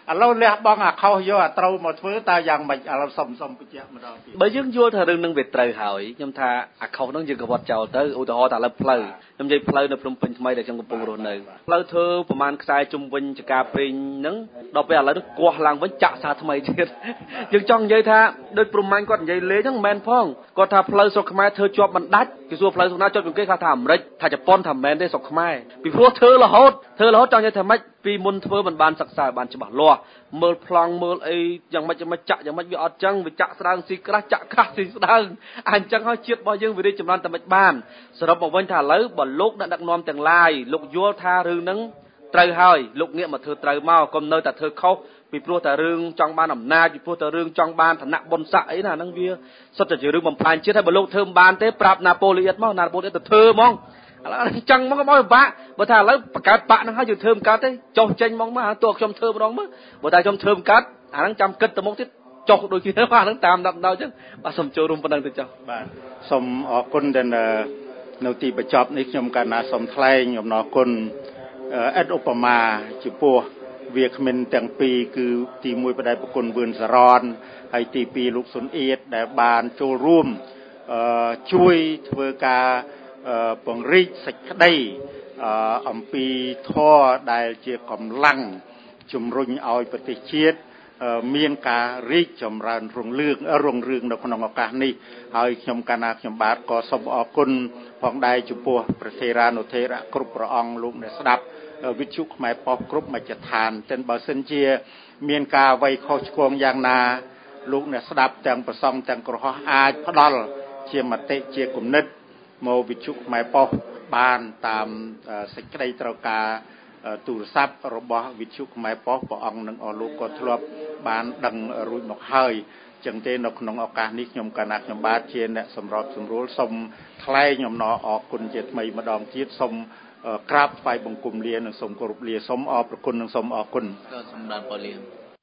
ឥឡូវលះបង់អាខុសយកអាត្រូវមកធ្វើតើយ៉ាងម៉េចឥឡូវសុំសុំបញ្ជាក់ម្ដងទៀតបើយើងយល់ថារឿងនឹងវាត្រូវហើយខ្ញុំថាអាខុសហ្នឹងយើងក៏វត្តចោលទៅឧទាហរណ៍ថាឥឡូវផ្លូវខ្ញុំនិយាយផ្លូវនៅភ្នំពេញថ្មីដែលខ្ញុំកំពុងរស់នៅផ្លូវធ្វើប្រហែលខ្សែជុំវិញចកាព្រេងហ្នឹងដល់ពេលឥឡូវនេះគាស់ឡើងវិញចាក់សារថ្មីទៀតយើងចង់និយាយថាដូចព្រំមាញ់គាត់និយាយលេងហ្នឹងមិនមែនផងគាត់ថាផ្លូវស្រុកខ្មែរធ្វើជាប់បណ្ដាច់គេសួរផ្លូវស្រុកណាជាប់ជាងគេគាត់ថាអាមេរិកថាជប៉ុនថាមិនមែនទេស្រុកខ្មែរពីព្រោះធ្វើរហូតធ្វើរហូតចង់និយាយថាម៉េចពីមុនធ្វើមិនបានសិក្សាបានច្បាស់លាស់មើលប្លង់មើលអីយ៉ាងម៉េចយ៉ាងម៉េចចាក់យ៉ាងម៉េចវាអត់ចឹងវាចាក់ស្ដើងស៊ីក្រាស់ចាក់ក្រាស់ស៊ីស្ដើងអញ្ចឹងហើយជាតិរបស់យើងវារីកចម្រើនតែមិនបានសរុបមកវិញថាឥឡូវបើលោកអ្នកដឹកនាំទាំងឡាយលោកយល់ថារឿងហ្នឹងត្រូវហើយលោកងាកមកធ្វើត្រូវមកកុំនៅតែធ្វើខុសពីព្រោះតែរឿងចង់បានអំណាចពីព្រោះតែរឿងចង់បានឋានៈបុណ្យស័ក្តិអីណាហ្នឹងវាសុទ្ធតែជារឿងបំផ្លាញជាតិហើយបើលោកធ្វើមិនបានទេប្រាប់ណាប៉ូលីអ៊ីតមកណាប៉ូលីអ៊ីតទៅធ្វើហ្មងឥឡូវអញ្ចឹងមកកុំឲ្យពិបាកបើថាឥឡូវបង្កើតបាក់ហ្នឹងហើយយើងធ្វើមិនកើតទេចុះចេញមកមកតើខ្ញុំធ្វើម្ដងមើលបើតែខ្ញុំធ្វើមិនកើតអាហ្នឹងចាំគិតទៅមុខទៀតចុះដូចគ្នាបាទហ្នឹងតាមដល់ដល់អញ្ចឹងបាទសូមចូលរួមប៉ុណ្ណឹងទៅចុះបាទសូមអរគុណដែលនៅទីបញ្ចប់នេះខ្ញុំកណាសូមថ្លែងអំណរគុណអិតឧបមាចំពោះវាគ្មិនទាំងពីរគឺទីមួយបដិប្រគុណវឿនសរនហើយទីពីរលោកសុនអៀតដែលបានចូលរួមជួយធ្វើការពង្រីកសេចក្តីអំពីធម៌ដែលជាកម្លាំងជំរុញឲ្យប្រទេសជាតិមានការរីកចម្រើនរុងរឿងរុងរឿងនៅក្នុងឱកាសនេះហើយខ្ញុំកណាខ្ញុំបាទក៏សូមអរគុណផងដែរចំពោះព្រះថេរានុថេរៈគ្រប់ព្រះអង្គលោកអ្នកស្ដាប់វិទ្យុខ្មែរប៉ុស្តិ៍គ្រប់មជ្ឈដ្ឋានតែបើសិនជាមានការអ្វីខុសឆ្គងយ៉ាងណាលោកអ្នកស្ដាប់ទាំងប្រសង់ទាំងក្រហមអាចផ្ដល់ជាមតិជាគំនិតមកវិទ្យុខ្មែរប៉ុស្តិ៍បានតាមសេចក្តីត្រូវការទូរស័ព្ទរបស់វិទ្យុខ្មែរប៉ុស្តិ៍ព្រះអង្គនិងអស់លោកក៏ធ្លាប់បានដឹងរួចមកហើយចឹងទេនៅក្នុងឱកាសនេះខ្ញុំកណាខ្ញុំបាទជាអ្នកសម្របសម្រួលសូមថ្លែងអំណរអគុណជាថ្មីម្ដងទៀតសូមក្រាបថ្វាយបង្គំលានិងសូមគោរពលាសូមអរព្រគុណនិងសូមអរគុណសូមដល់ពលលា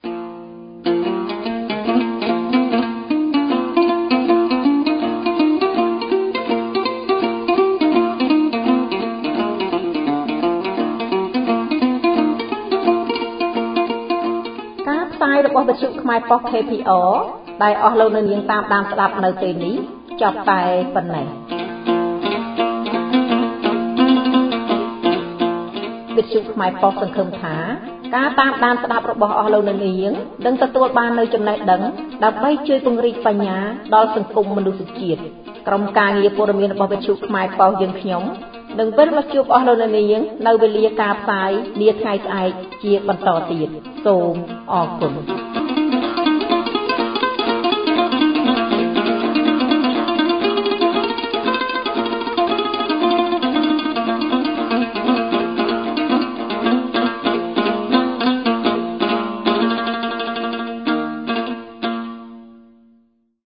របស់វិទ្យុខ្មែរប៉ុស្តិ៍ ខេ ភី អារ ដែលអស់លោកនៅនាងតាមដានស្ដាប់នៅពេលនេះចប់តែប៉ុណ្ណេះវិទ្យុខ្មែរប៉ុស្តិ៍សង្ឃឹមថាការតាមដានស្ដាប់របស់អស់លោកនៅនាងនឹងទទួលបាននូវចំណេះដឹងដើម្បីជួយពង្រីកបញ្ញាដល់សង្គមមនុស្សជាតិក្រុមការងារព័ត៌មានរបស់វិទ្យុខ្មែរប៉ុស្តិ៍យើងខ្ញុំនឹងវិលមកជួបអស់លោកនៅនាងនៅវេលាការផ្សាយនាថ្ងៃស្អែកជាបន្តទៀតសូមអរគុណ